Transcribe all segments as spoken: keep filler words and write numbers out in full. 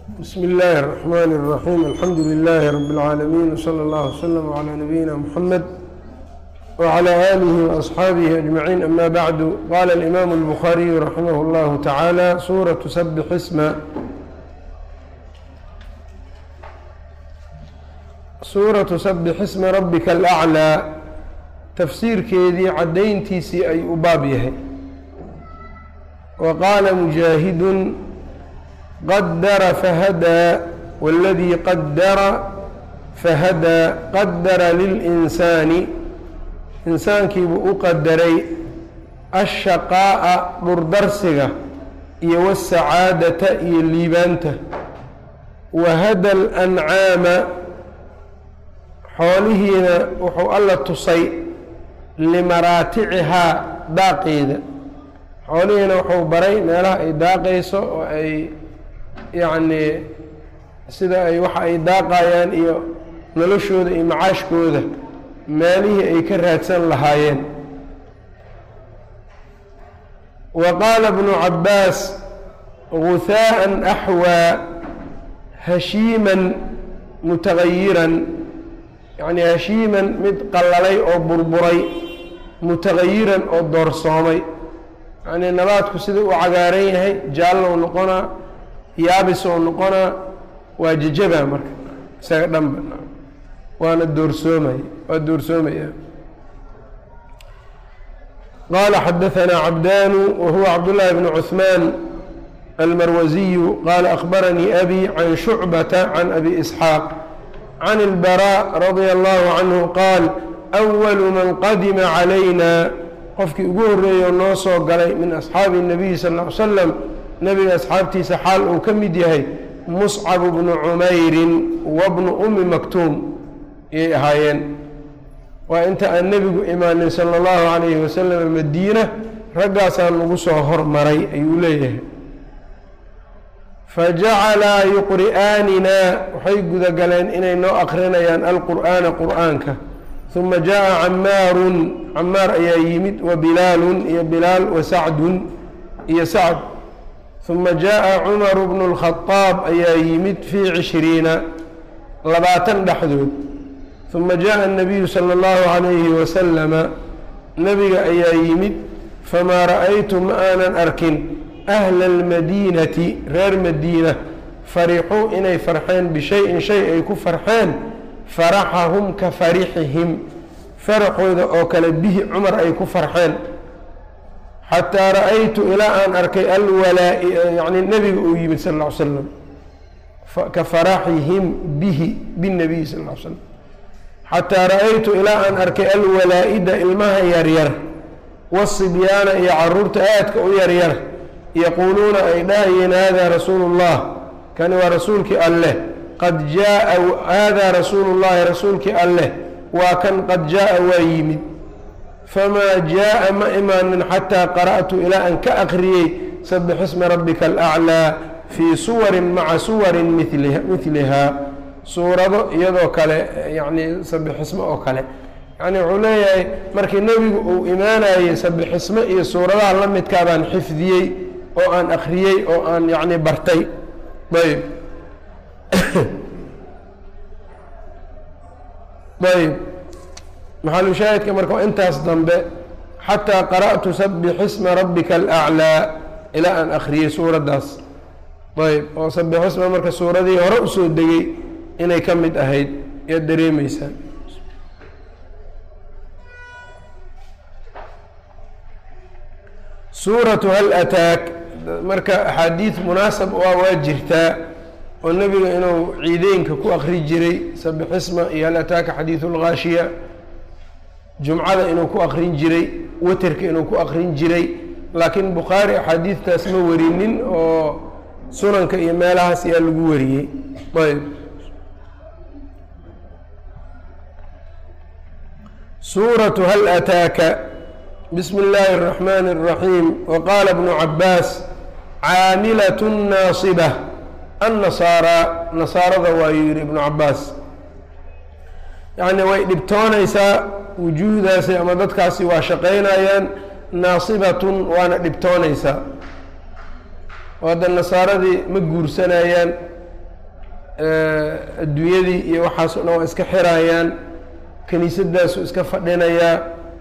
بسم الله الرحمن الرحيم الحمد لله رب العالمين وصلى الله وسلم على نبينا محمد وعلى آله وأصحابه أجمعين أما بعد. قال الإمام البخاري رحمه الله تعالى: سورة سبح اسم سورة سبح اسم ربك الأعلى تفسيرkeedii cadayntiisii ay u baab yahay. وqاala مجاهد qadara fahadىa والذي qadara fahadىa qadara lilإنساani insaankiibuu u qadaray الshaqaaءa dhurdarsiga iyo والsacaadata iyo liibaanta. wahada الأncaama xoolihiina wuxuu alla tusay limaraaticihaa daaqeeda. xoolihiina wuxuu baray meelaha ay daaqayso oo ay yacnii sida ay waxa ay daaqayaan iyo noloshooda iyo macaashkooda meelihii ay ka raadsan lahaayeen. wa qaala ibnu cabbaas guhaa'an axwaa hashiiman mutagayiran, yacnii hashiiman mid qallalay oo burburay, mutagayiran oo doorsoomay. yacnii nabaadku sida u cagaaran yahay jaallow noqonaa, yaabisoo noqonaa, waa jajabaa marka isaga dhanba waana doorsoomay waa doorsoomaya. qaala xadaثanaa cabdaanu wa huwa cabdullaahi bnu cuثmaan almarwasiyu qaala akhbaranii abi can shucbata can abi isxaaq can اlbaraaء radia allahu canhu qaal أwalu man qadima calayna qofkii ugu horreeyey oo noo soo galay min asxaabi الnabiyi sal ll ly slam nebiga asxaabtiisa xaal uu ka mid yahay muscab bnu cumayrin wa bnu ummi maktuum ayay ahaayeen. waa inta aan nebigu imaanin sala اllahu calayhi wasalam madiina raggaasaan ugu soo hormaray ayuu leeyahay. fajacalaa yuqri'aanina waxay gudagaleen inay noo akrinayaan alqur'aana qur'aanka. uma jaءa camaarun camaar ayaa yimid wa bilaalun iyo bilaal wa sacdun iyo sacd. uma jaءa cumaru bnu اlkhadaab ayaa yimid fii cishriina labaatan dhexdood. uma jaءa الnabiyu salى اllahu عalayhi wasalama nebiga ayaa yimid famaa ra'aytu ma aanan arkin ahla اlmadiinati reer madiina farixuu inay farxeen bishayin shay ay ku farxeen faraxahum ka farixihim faraxooda oo kale bihi cumar ay ku farxeen. xataa ra'aytu ilaa aan arkay alwalaa yani nebiga uu yimid sal ll ly slam ka faraxihim bihi binebiyi sal ll ly slam. xataa ra'aytu ilaa aan arkay alwalaa'ida ilmaha yaryar wasibyaana iyo caruurta aadka u yaryar yaquuluuna ay dhahayeen haadaa rasuulu llah kani waa rasuulkii alleh qad jaaa haadaa rasuulu llahi rasuulkii alleh waa kan qad jaaa waa yimid. famaa jaaa ma imaanin xataa qara'tu ilaa aan ka akriyey sabix isma rabbika alaclaa fii suwarin maca suwarin milihaa suurado iyadoo kale yacnii sabixismo oo kale. yacni wuxuu leeyahay markii nebigu uu imaanayey sabixismo iyo suuradaha la midkaa baan xifdiyey oo aan akriyey oo aan yacni bartay. ayb ayb maxalu shaahidka marka waa intaas dambe xataa qara'tu sabix isma rabbika alaclaa ilaa aan akriyey suuraddaas. ayb oo sabix isma marka suuradii hore usoo degay inay ka mid ahayd yaad dareemeysaa. suuratu hal ataak marka axaadiid munaasab u ah waa jirtaa oo nebiga inuu ciideynka ku akri jiray sabix isma iyo hal ataaka xadiidu lgaashiya, jumcada inuu ku akrin jiray, waterka inuu ku akrin jiray. laakiin bukhaari axaadiidtaas ma warinin oo sunanka iyo meelahaas ayaa lagu wariyey. ayb suuratu hal ataaka bismi illaahi الraxmaani الraxiim. waqaala ibnu cabbaas caamilat naasiba annasaaraa nasaarada waayuu yihi ibnu cabbaas. yacni way dhibtoonaysaa wujuuhdaasi ama dadkaasi waa shaqaynayaan, naasibatun waana dhibtoonaysaa. oo hadda nasaaradii ma guursanayaan adduunyadii iyo waxaas o dhan waa iska xirayaan kiniisadaasu iska fadhinayaa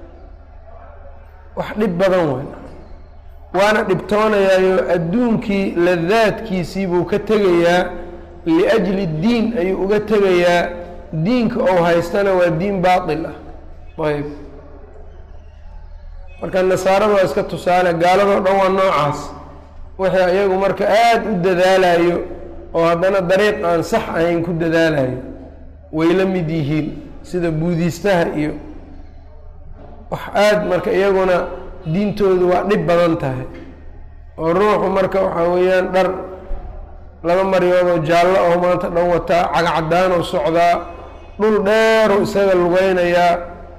wax dhib badan weyn waana dhibtoonayaayo adduunkii ladaadkiisii buu ka tegayaa liajli diin ayuu uga tegayaa diinka ou haystana waa diin baatil ah ayb marka nasaarada waa iska tusaale gaaladoo dhan waa noocaas wixii iyagu marka aada u dadaalayo oo haddana dariiq aan sax ahayn ku dadaalayo way la mid yihiin sida buudiistaha iyo wax aada marka iyaguna diintoodu waa dhib badan tahay oo ruuxu marka waxaa weeyaan dhar laba maryoodoo jaallo oo maanta dhan wataa cagacadaanoo socdaa dhul dheeroo isaga lugeynayaa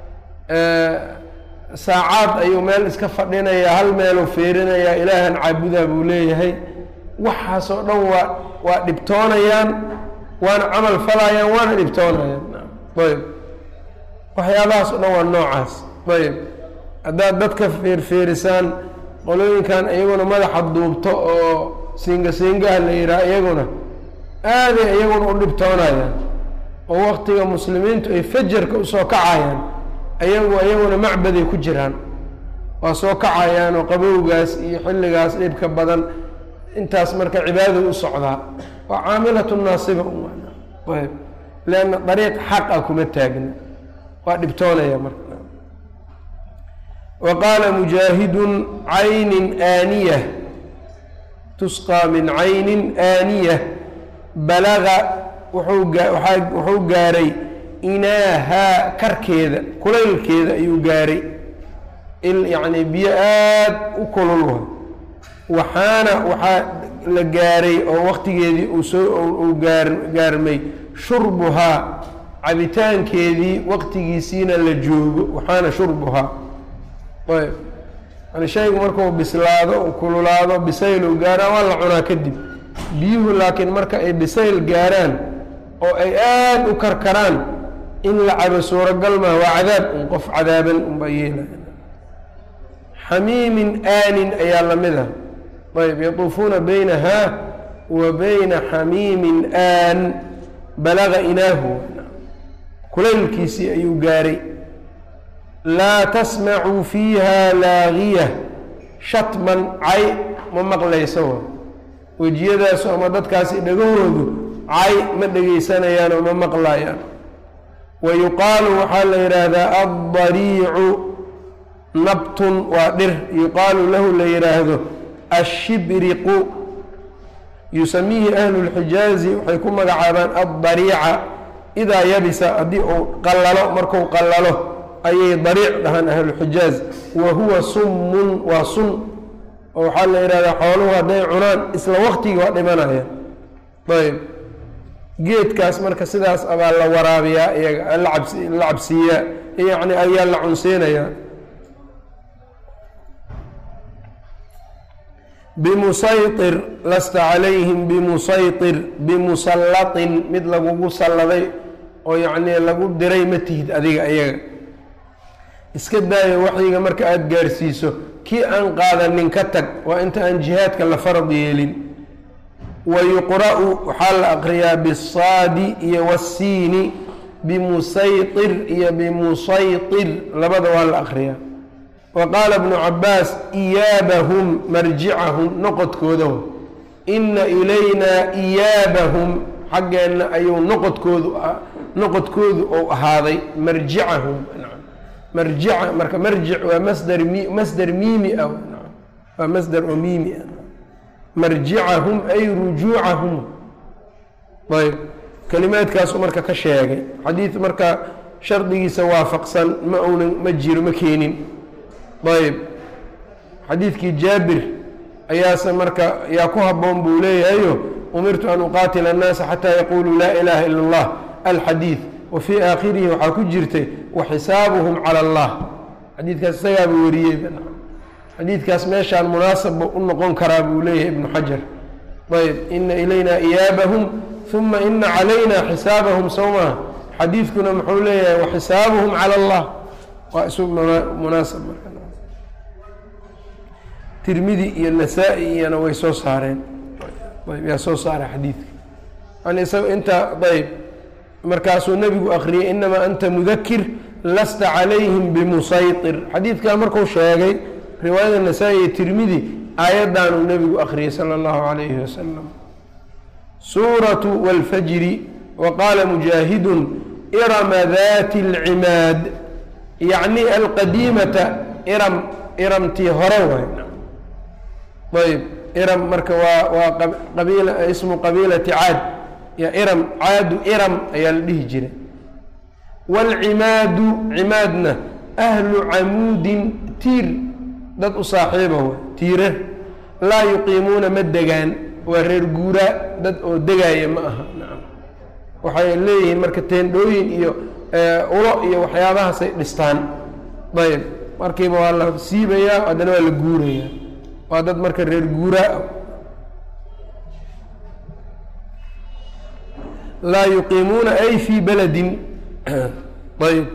saacaad ayuu meel iska fadhinayaa hal meeluu feerinayaa ilaahan caabudaa buu leeyahay waxaasoo dhan waa waa dhibtoonayaan waana camal falayaan waana dhibtoonayaan ayb waxyaabahaas o dhan waa noocaas ayb haddaad dadka feerfeerisaan qolooyinkan iyaguna madaxa duubto oo siinga siingaha la yidhaha iyaguna aaday iyaguna u dhibtoonayaan oo waktiga muslimiintu ay fajarka usoo kacayaan ayagu iyaguna macbaday ku jiraan waa soo kacayaan oo qabowgaas iyo xilligaas dhibka badan intaas marka cibaadada u socdaa waa caamilatu naasiba ayb leanna dariiq xaq ah kuma taagna waa dhibtoonaya marka wa qaala mujaahidun caynin aaniyah tusqaa min caynin aaniyah balaga wuxuu gaaray inaahaa karkeeda kulaylkeeda ayuu gaaray il yacni biyo aada u kululwa waxaana waxaa la gaaray oo waktigeedii uu soo uu gaar gaarmay shurbuhaa cabitaankeedii waqtigiisiina la joogo waxaana shurbuhaa ayb yani shaygu markuu bislaado u kululaado bisayl u gaaraan waa la cunaa kadib biyuhu laakiin marka ay bisayl gaaraan oo ay aada u karkaraan in la cabo suuragal maa waa cadaab un qof cadaaban unbaa yeelaya xamiimin aanin ayaa lamid ah ayb yatuufuuna baynahaa wa bayna xamiimin aan balaga inaahu kulaylkiisii ayuu gaaray laa tasmacuu fiiha laagiya shatman cay ma maqlayso wejiyadaasu ama dadkaasi dhagahoodu cay ma dhegaysanayaan oo ma maqlayaan wa yuqaalu waxaa la yidhaahdaa addariicu nabtun waa dhir yuqaalu lahu la yidhaahdo ashibriqu yusamiihi ahlu lxijaazi waxay ku magacaabaan addariica idaa yabisa haddii uu qallalo markuu qallalo ayay dariic dhahaan ahlulxijaaz wa huwa summun waa sun oo waxaa la yidhahdaa xooluhu hadday cunaan isla waqtigii waa dhimanayaan ayb geedkaas marka sidaas abaa la waraabiyaa iyaga la cabsi la cabsiiyaa yacni ayaa la cunsiinayaa bimusaytir lasta calayhim bimusaytir bimusallatin mid lagugu salladay oo yacnii lagu diray ma tihid adiga iyaga iska daayo waxyiga marka aada gaarsiiso kii aan qaadanin ka tag waa inta aan jihaadka la farad yeelin wa yuqra'u waxaa la aqriyaa bisaadi iyo wasiini bimusaytir iyo bimusaytir labada waa la aqriyaa wa qaala ibnu cabaas iyaabahum marjicahum noqodkooda ina ilaynaa iyaabahum xaggeenna ayuu noqodkoodu noqodkoodu ou ahaaday marjicahum marjica marka marjic waa masdar mi masdar miimi ah waa masdar oo miimi ah marjicahum ay rujuucahum ayb kalimaadkaasu marka ka sheegay xadiid marka shardigiisa waafaqsan ma uunan ma jiro ma keenin ayb xadiidkii jaabir ayaase marka yaa ku habboon buu leeyahayo umirtu an uqaatila annaasa xataa yaquluu laa ilaaha ila allah alxadiid wa fii aakhirihi waxaa ku jirtay waxisaabuhum cala allah xadiidkaas isagaaba wariyey xadiidkaas meeshaan munaasabba u noqon karaa buu leeyahay ibnu xajar ayb ina ilaynaa iyaabahum uma ina calayna xisaabahum sawmaa xadiidkuna muxuu leeyahay waxisaabuhum cala allah waa isu munaasab marka tirmidi iyo nasaa-i iyana way soo saareen ayb yaa soo saara xadiidka yani isaga inta ayb markaasuu nebigu akriyay inamaa anta mudakir lasta calayhim bimusaytir xadiidkaa markuu sheegay riwaayada nasaa-i iyo tirmidi aayaddaanuu nebigu akriyay sala allahu calayhi wasalam suuratu wاlfajri wa qaala mujaahidun irama dati اlcimaad yacni alqadiimata iram iramtii hore waay ayb iram marka waa waa qabiila ismu qabiilati caad ya iram caadu iram ayaa la dhihi jiray wاlcimaadu cimaadna ahlu camuudin tiir dad u saaxiiba way tiire laa yuqiimuuna ma degaan waa reer guuraa dad oo degaaya ma aha nacam waxay leeyihiin marka teendhooyin iyo ulo iyo waxyaabahaasay dhistaan ayb markiiba waa la siibayaa haddana waa la guurayaa waa dad marka reer guuraa laa yuqiimuuna ay fii beledin ayb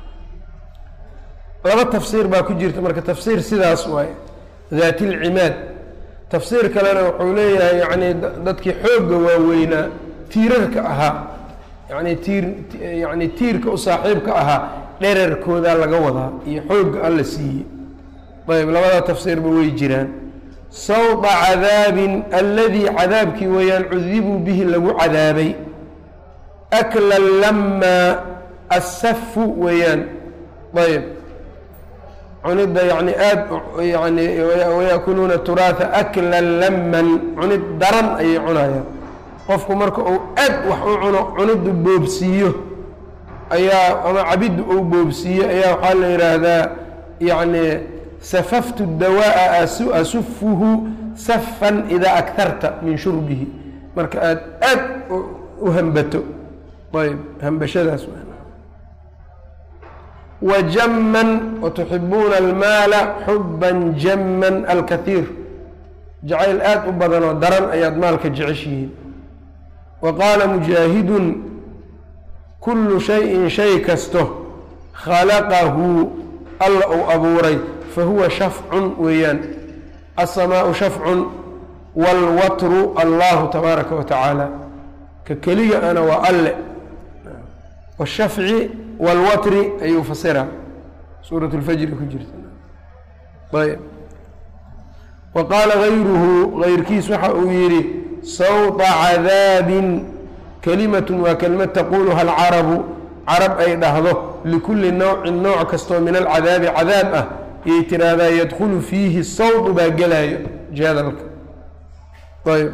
laba tafsiir baa ku jirta marka tafsiir sidaas waaye daati lcimaad tafsiir kalena wuxuu leeyahay yani dadkii xoogga waaweynaa tiirarka ahaa yani tiir yani tiirka u saaxiibka ahaa dherarkoodaa laga wadaa iyo xoogga alla siiyey ayb labada tafsiirba way jiraan sawda cadaabin alladii cadaabkii weeyaan cudibuu bihi lagu cadaabay akla lamaa asafu weeyaan ayb cunidda yani aada yani wayakuluuna turaatha aklan laman cunid daran ayay cunayaan qofku marka uu aad wax u cuno cuniddu boobsiiyo ayaa ama cabiddu uu boobsiiyo ayaa waxaa la yidhaahdaa yani safaftu dawaa'a asufuhu safan idaa aktarta min shurbihi marka aad aad u hambato ayb hambashadaas wjaman watuxibuuna almaala xuban jaman alkaiir jacayl aada u badan oo daran ayaad maalka jeceshihiin wa qaala mujaahidun kullu shayin shay kasto khalaqahu alla uu abuuray fahuwa shafcun weeyaan asamaau shafcun wاlwatru allahu tabaaraka wa tacaala ka keliga ana waa alle washafci wاlwatri ayuu fasira suuraة اlfajri ku jirta ayb wa qaala gayruhu gayrkiis waxa uu yidhi sawta cadaabin kalimatun waa kelimad taquluha alcarabu carab ay dhahdo likulli nowcin nooc kastoo min alcadaabi cadaab ah yay tiraahdaa yadkulu fiihi sawtu baa gelaayo jadalka ayb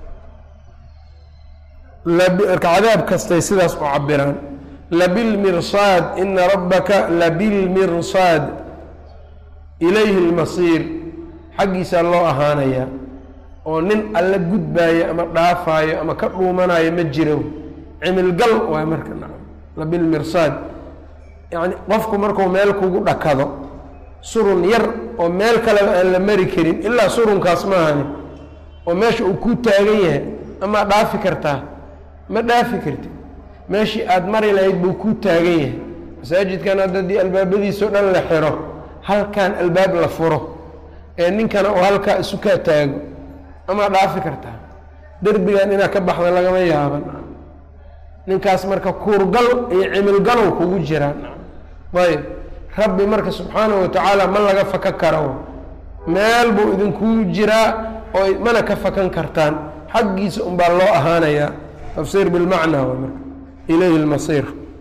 cadaab kastay sidaas u cabiraan labilmirsaad ina rabbaka labilmirsaad ilayhi اlmasiir xaggiisaa loo ahaanayaa oo nin alla gudbaayo ama dhaafaayo ama ka dhuumanayo ma jiro cimilgal waay marka nacam labilmirsaad yani qofku markuu meel kugu dhakado surun yar oo meel kaleba aan la mari karin ilaa surunkaas maahani oo meesha uu ku taagan yahay amaa dhaafi kartaa ma dhaafi kartid meeshii aada mari lahayd buu ku taagan yahay masaajidkan hadda haddii albaabadiisao dhan la xiro halkan albaab la furo ee ninkana uu halkaa isu kaa taago amaa dhaafi kartaa derbigan inaad ka baxda lagama yaaban ninkaas marka kuurgal iyo cimilgalow kugu jiraa ayb rabbi marka subxaanahu watacaala ma laga faka karo meel buu idinkuu jiraa oo mana ka fakan kartaan xaggiisa unbaa loo ahaanayaa tafsiir bilmacnaa w marka ilayhi اlmasiir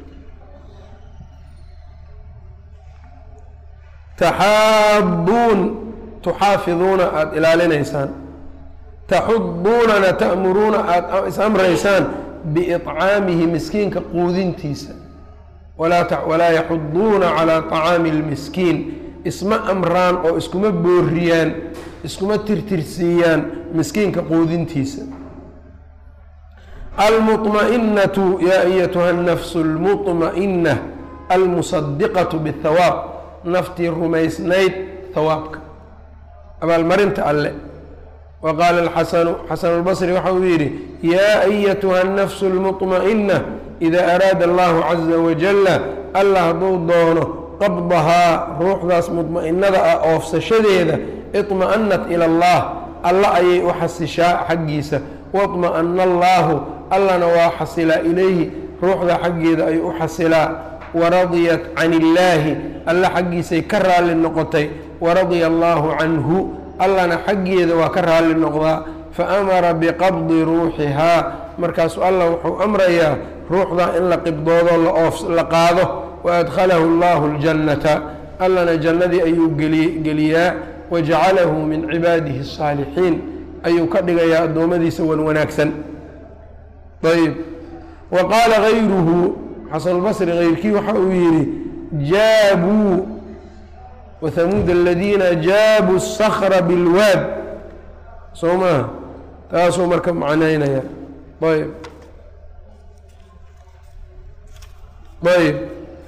taxaabuun tuxaafiduuna aada ilaalinaysaan taxuduunana ta'muruuna aada is-amraysaan biiطcaamihi miskiinka quudintiisa walaa yaxuduuna calaa طacaami اlmiskiin isma amraan oo iskuma booriyaan iskuma tirtirsiiyaan miskiinka quudintiisa almuطmaئinaةu yaa ayatuha الnafsu اlmuطmaئina almusadiqaةu bالhawaab naftii rumaysnayd hawaabka abaalmarinta alle wa qaala اxasanu xasan اlbصri waxa uu yidhi yaa ayatuha الnafsu اlmuطmaئina إida araada allahu caزa wajala alla hadduu doono qabdahaa ruuxdaas muطma'inada ah oofsashadeeda iطma'anat ilى اllah alla ayay u xasishaa xaggiisa waطma'ana allaahu allana waa xasilaa ilayhi ruuxda xaggeeda ay u xasilaa waradiyat can illaahi alla xaggiisay ka raalli noqotay waradiya allaahu canhu allana xaggeeda waa ka raalli noqdaa faamara biqabdi ruuxihaa markaasu allah wuxuu amrayaa ruuxda in la qibdoodo la qaado waadkhalahu allahu ljannata allana jannadii ayuu geliyaa wajacalahu min cibaadihi الsaalixiin ayuu ka dhigayaa addoommadiisa wan wanaagsan ayb wa qaala gayruhu xasanulbasri hayrkii waxa uu yidhi jaabuu wahamuud aladiina jaabuu الskra bilwaad soo maha taasuu marka macnaynaya ayb ayb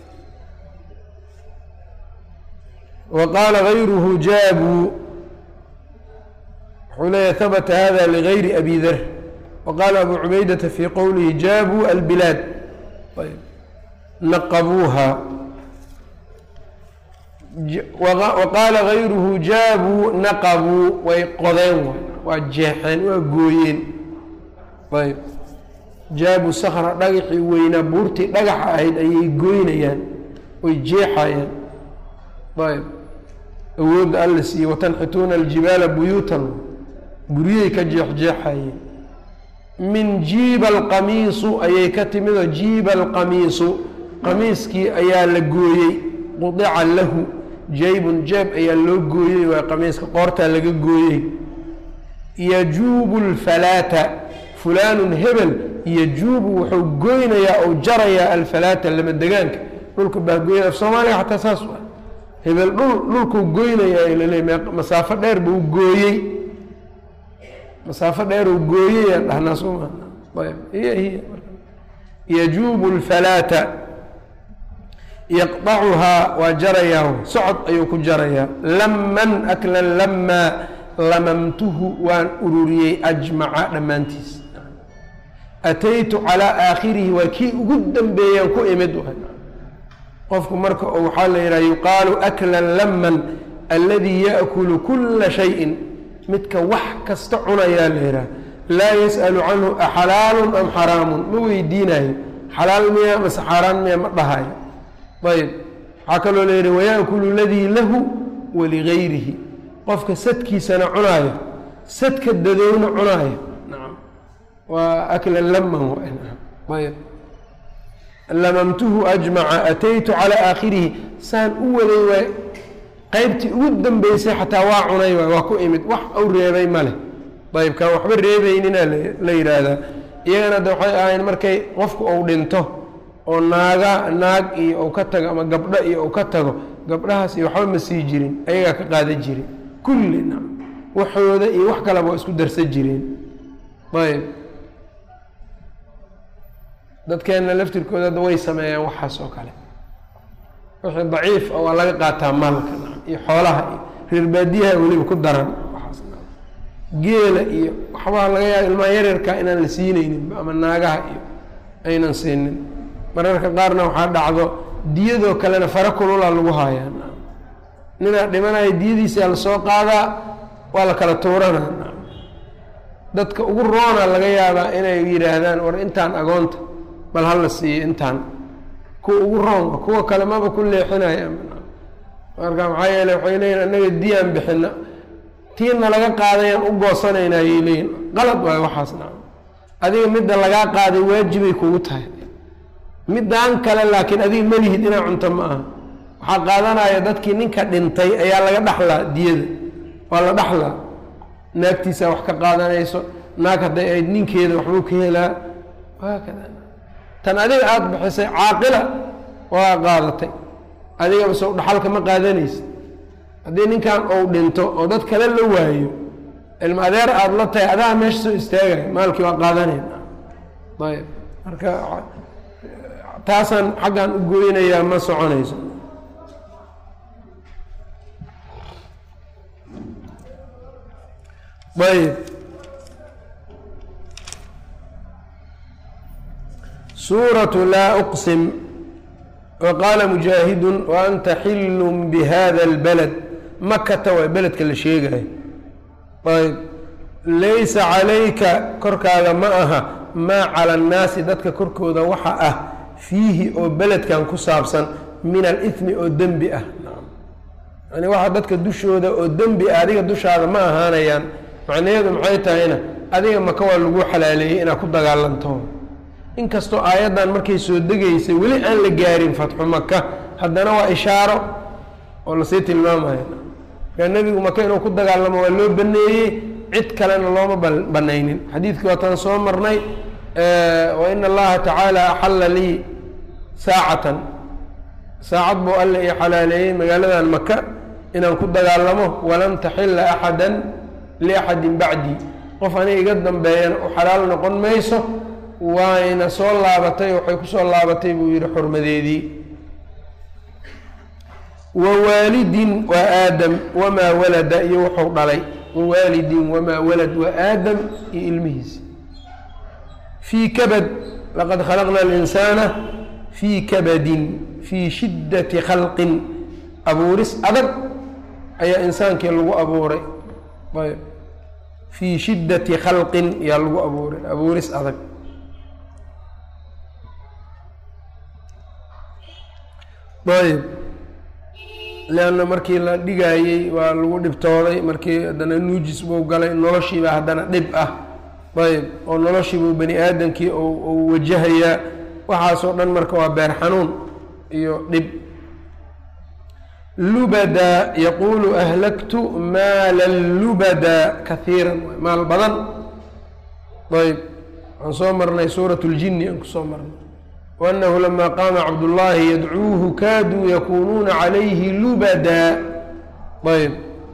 waqaala gayruhu jaabuu wuxuu leeyahy habata hada ligayri abi dar waqaala abu cubaydata fii qowlihi jaabuu albilaad ayb naqabuuha waqaala gayruhu jaabuu naqabuu way qodeen waa jeexeen waa gooyeen ayb jaabu sakra dhagaxii weynaa buurtii dhagaxa ahayd ayay gooynayaan way jeexayaan ayb awoodda alla siiyey watanxituuna aljibaala buyuutan guryay ka jeexjeexayeen min jiiba alqamiisu ayay ka timidoo jiiba alqamiisu qamiiskii ayaa la gooyey qudica lahu jaybun jeeb ayaa loo gooyey waa qamiiska qoortaa laga gooyey yajuubu lfalaata fulaanun hebel yajuubu wuxuu goynayaa ou jarayaa alfalaata lama degaanka dhulka baagooyada af soomaaliga xataa saas u ah hebel dhul dhulkuu goynayaa laleey masaafo dheer buu gooyey masaafo dheer uu gooyeyaan dhahnaa sooma ayb hiya hiya yajuubu lfalaata yaqdacuhaa waa jarayaa socod ayuu ku jarayaa laman aklan lamaa lamamtuhu waan ururiyey ajmaca dhammaantiis ataytu calaa aakhirihi waa kii ugu dambeeyaan ku imid qofku marka oo waxaa la yidhaha yuqaalu aklan laman alladii yaأkulu kula shayin midka wax kasta cunayaa la yidhaha laa yas'alu canhu axalaalun am xaraamun ma weydiinayo xalaal miya mase xaaraan miya ma dhahayo ayb waxaa kaloo la yidhi wayaأkulu ladii lahu waligayrihi qofka sadkiisana cunaayo sadka dadowna cunaayo waa aklan laman ayb lamamtuhu ajmaca ataytu calaa aakhirihi saan u waday waay qeybtii ugu dambeysay xataa waa cunay waay waa ku imid wax u reebay ma leh ayb kaan waxba reebeynina la yidhaahdaa iyagana de waxay ahayn markay qofku uu dhinto oo naaga naag iyo uu ka tago ama gabdho iyo uu ka tago gabdhahaas iyo waxba ma sii jirin ayagaa ka qaada jirin kulli na waxooda iyo wax kaleba waa isku darsa jireen ayb dadkeenna laftirkooda way sameeyaan waxaas oo kale wixii daciif a waa laga qaataa maalka iyo xoolaha iyo reer baadiyaha weliba ku daran waxaas geela iyo waxbaa laga yaaba ilmaha yaryarkaa inaan la siinaynin ama naagaha iyo aynan siinin mararka qaarna waxaa dhacdo diyadoo kalena fara kululaa lagu haayaa ninaa dhimanaya diyadiisaa lasoo qaadaa waa la kala tuuranaa dadka ugu roona laga yaabaa inay yidhaahdaan war intaan agoonta bal hala siiyo intaan kuwa ugu roon kuwa kale maba ku leexinaya marka maxaa yeele waxay leeyihin annaga diyaan bixina tiina laga qaadayaan u goosanayna ayay leeyihin qalad waayo waxaasna adiga midda lagaa qaaday waajibay kugu tahay middaan kale laakiin adiga malihid inaa cunto ma aha waxaa qaadanaya dadkii ninka dhintay ayaa laga dhaxlaa diyada waa la dhaxlaa naagtiisaa wax ka qaadanayso naag hadday ahayd ninkeeda waxbuu ka helaa waakada tan adiga aada bixisay caaqila waa qaadatay adigaba sow dhaxalka ma qaadanaysa haddii ninkan ou dhinto oo dad kale la waayo ilma adeer aada la tahay adaa meesha soo istaagaya maalkii waa qaadanayna ayb marka taasaan xaggan u goynayaa ma soconayso ayb suuratu laa uqsim waqaala mujaahidu waanta xillun bihada اlbalad makata waa beledka la sheegayo ayb laysa calayka korkaaga ma aha maa cala annaasi dadka korkooda waxa ah fiihi oo beledkan ku saabsan min alithmi oo dembi ah yani waxa dadka dushooda oo dembi ah adiga dushaada ma ahaanayaan macnaheedu maxay tahayna adiga maka waa lagu xalaaleeyey inaad ku dagaalanto inkastoo aayaddan markay soo degaysay weli aan la gaarin fatxu maka haddana waa ishaaro oo lasii tilmaamaya markaa nebigu maka inuu ku dagaalamo waa loo baneeyey cid kalena looma banaynin xadiidkii waataan soo marnay wa ina allaha tacaala axalla lii saacatan saacad buu alle ii xalaaleeyey magaaladan maka inaan ku dagaalamo walan taxila axada liaxadin bacdii qof aniga iga dambeeyana u xalaal noqon mayso waayna soo laabatay waxay kusoo laabatay buu yihi xurmadeedii wawaalidin waa aadam wamaa walada iyo wuxuu dhalay wawaalidin wamaa walad waa aadam iyo ilmihiisa fii kabad laqad khalaqna alinsaana fii kabadin fii shiddati khalqin abuuris adag ayaa insaankii lagu abuuray ayb fii shiddati khalqin ayaa lagu abuuray abuuris adag ayb leanna markii la dhigaayey waa lagu dhibtooday markii haddana nuujis buu galay noloshiibaa haddana dhib ah ayb oo noloshiibuu bani aadamkii uu wajahayaa waxaasoo dhan marka waa beer xanuun iyo dhib lubada yaquulu ahlaktu maalan lubada kahiiran maal badan ayb waxaan soo marnay suurat اljini aan kusoo marnay waanahu lama qaama cabdullaahi yadcuuhu kaaduu yakunuuna calayhi lubada ayb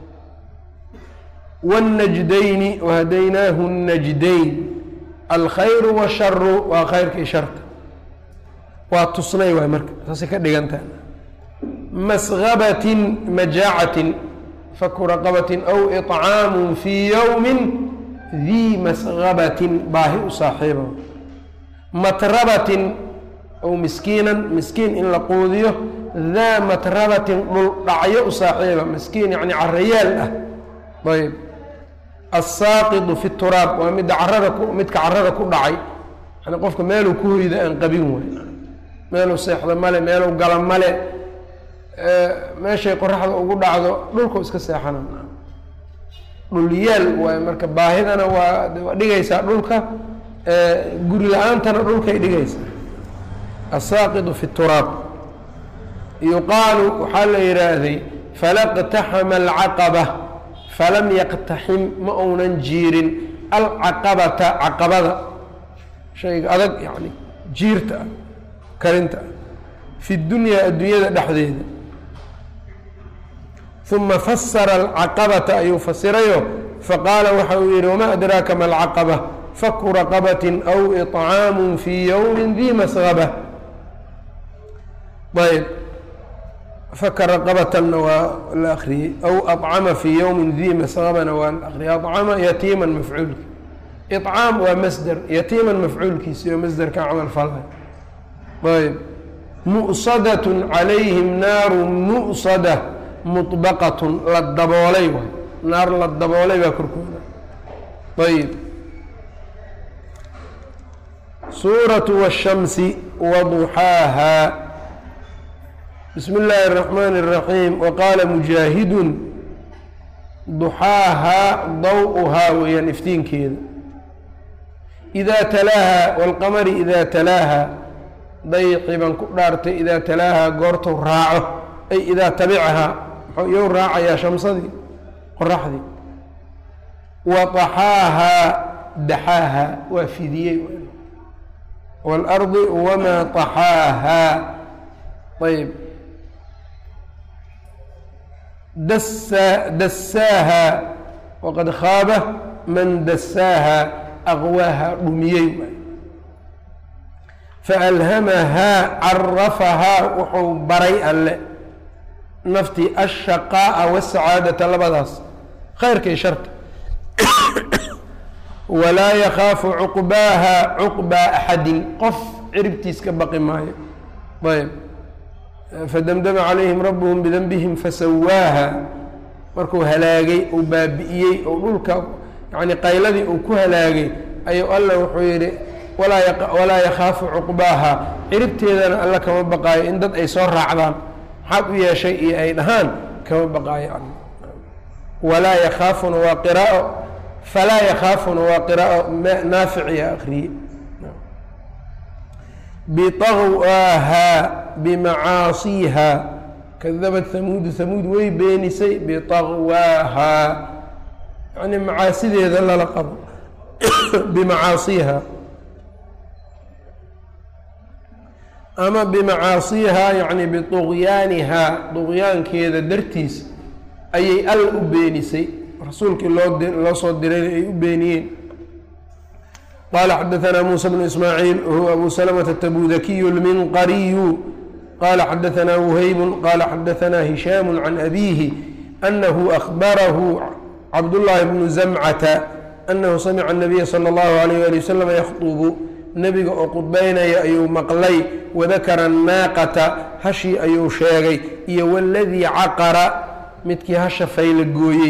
wاnnajdayni wahadaynaahu الnajdayn alkhayru washaru waa khayrkii sharta waa tusnay waay marka saasay ka dhigantaha masgabatin majaacatin faku raqabatin aw iطcaamu fii yowmi dii masgabatin baahi u saaxiiba matrabatin aw miskiinan miskiin in la quudiyo daa matrabatin dhul dhacyo u saaxiiba miskiin yani carayaal ah ayb asaaqidu fi turaab waa midda carada ku midka carada ku dhacay yani qofka meeluu ku hoyda aan qabin way meeluu seexda male meeluu gala male meeshay qoraxda ugu dhacdo dhulku iska seexana dhulyaal waay marka baahidana waa waa dhigaysaa dhulka guri la-aantana dhulkay dhigaysaa asaaqidu fi turaab yuqaalu waxaa la yidhaahday falaqtaxama alcaqaba falam yaqtaxim ma uunan jiirin alcaqabata caqabada shayga adag yani jiirta ah karinta ah fi dunyaa adduunyada dhexdeeda uma fasara alcaqabata ayuu fasirayo faqaala waxa uu yihi wamaa adraaka ma alcaqaba faku raqabatin aw iطcaamu fii yowmi dii masgaba ayb faka raqabatanna waa la akriyey aw acama fii yowmi dii masgabana waa la akriyey acama yatiiman mafcuulki iطcaam waa masder yatiiman mafcuulkiisa iyo masderka camal falay ayb mu'sadat calayhim naaru mu'sada muطbaqatun la daboolay waay naar la daboolay baa korkooda ayb suuratu washamsi waduxaaha bismi illaahi الraxmaani الraxiim waqaala mujaahidun duxaahaa daw-uhaa weeyaan iftiinkeeda idaa talaaha wاlqamari idaa talaaha dayqi baan ku dhaartay idaa talaaha goortuu raaco ay idaa tabicahaa muxuu iyow raacayaa shamsadii qoraxdii wa طaxaahaa daxaahaa waa fidiyey wاlardi wamaa طaxaahaa ayb dasa dasaaha waqad khaaba man dasaaha aqwaaha dhumiyey faalhamahaa carafahaa wuxuu baray alle naftii ashaqaa'a wasacaadata labadaas khayrkay sharta walaa yakhaafu cuqbaaha cuqbaa axadin qof ciribtiis ka baqi maayo ayb fadamdama calayhim rabuhum bidanbihim fasawaaha markuu halaagay uu baabi'iyey oo dhulka yani qayladii uu ku halaagay ayuu alla wuxuu yihi walaa yakhaafu cuqbaaha ciribteedana alla kama baqaayo in dad ay soo raacdaan maxaad u yeeshay iyo ay dhahaan kama baqaayo alla walaa yakhaafuna waa qiraa'o falaa yakhaafuna waa qiraa'o naaficiya akriye biطagwaaha bimacaasiiha kadabat hamuudu hamuud way beenisay biطagwaaha yani macaasideeda lala qabo bimacaasiiha ama bimacaasiiha yani biطugyaaniha طugyaankeeda dartiis ayay al u beenisay rasuulkii loo loo soo dirayna ay u beeniyeen qaala xadaثna muسى بن ismaaعiil whuwa abu سلمة التبوذakiyu الminqariyu qala xadaثna وhayb qala xadaثna هisham can abihi أnahu أخbarahu cabdالlahi bnu زamcةa أnahu samca النabiya slى الlahu عalيه alي waslm yakطbu nebiga oo qudbaynaya ayuu maqlay wadakara الnaaqata hashii ayuu sheegay iyo wاladii caqara midkii hasha fayla gooyey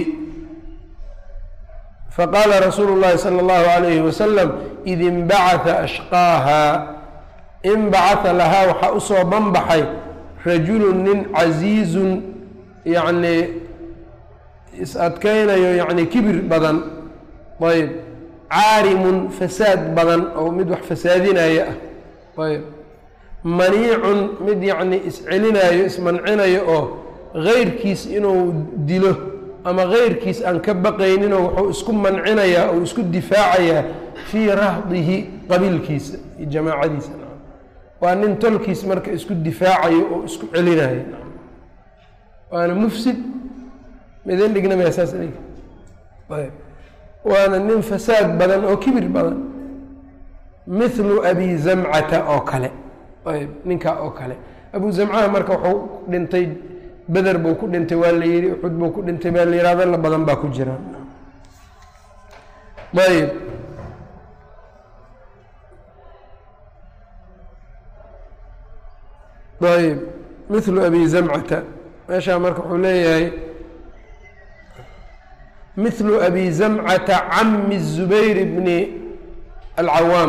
faqaala rasuulu اllahi salى اllahu عalayhi wasalam id inbacaثa ashqaaha inbacaثa lahaa waxaa usoo banbaxay rajulu nin casiizun yacni is-adkaynayo yani kibir badan ayb caarimun fasaad badan oo mid wax fasaadinaya ah ayb maniicun mid yacni iscelinayo ismancinayo oo gayrkiis inuu dilo ama gayrkiis aan ka baqayninoo wuxuu isku mancinayaa oo isku difaacayaa fii rahdihi qabiilkiisa iyo jamaacadiisa waa nin tolkiis marka isku difaacayo oo isku celinayo waana mufsid midin dhigna maya saas ayb waana nin fasaad badan oo kibir badan mithlu abi zamcata oo kale ayb ninkaa oo kale abu zamcaha marka wuxuu dhintay beder buu ku dhintay waa la yihi uxud buu ku dhintay baa la yihahda la badan baa ku jiraan ayb ayb mithlu abi zamcata meeshaa marka wuxuu leeyahay mithlu abi zamcata cami الzubayr bni alcawaam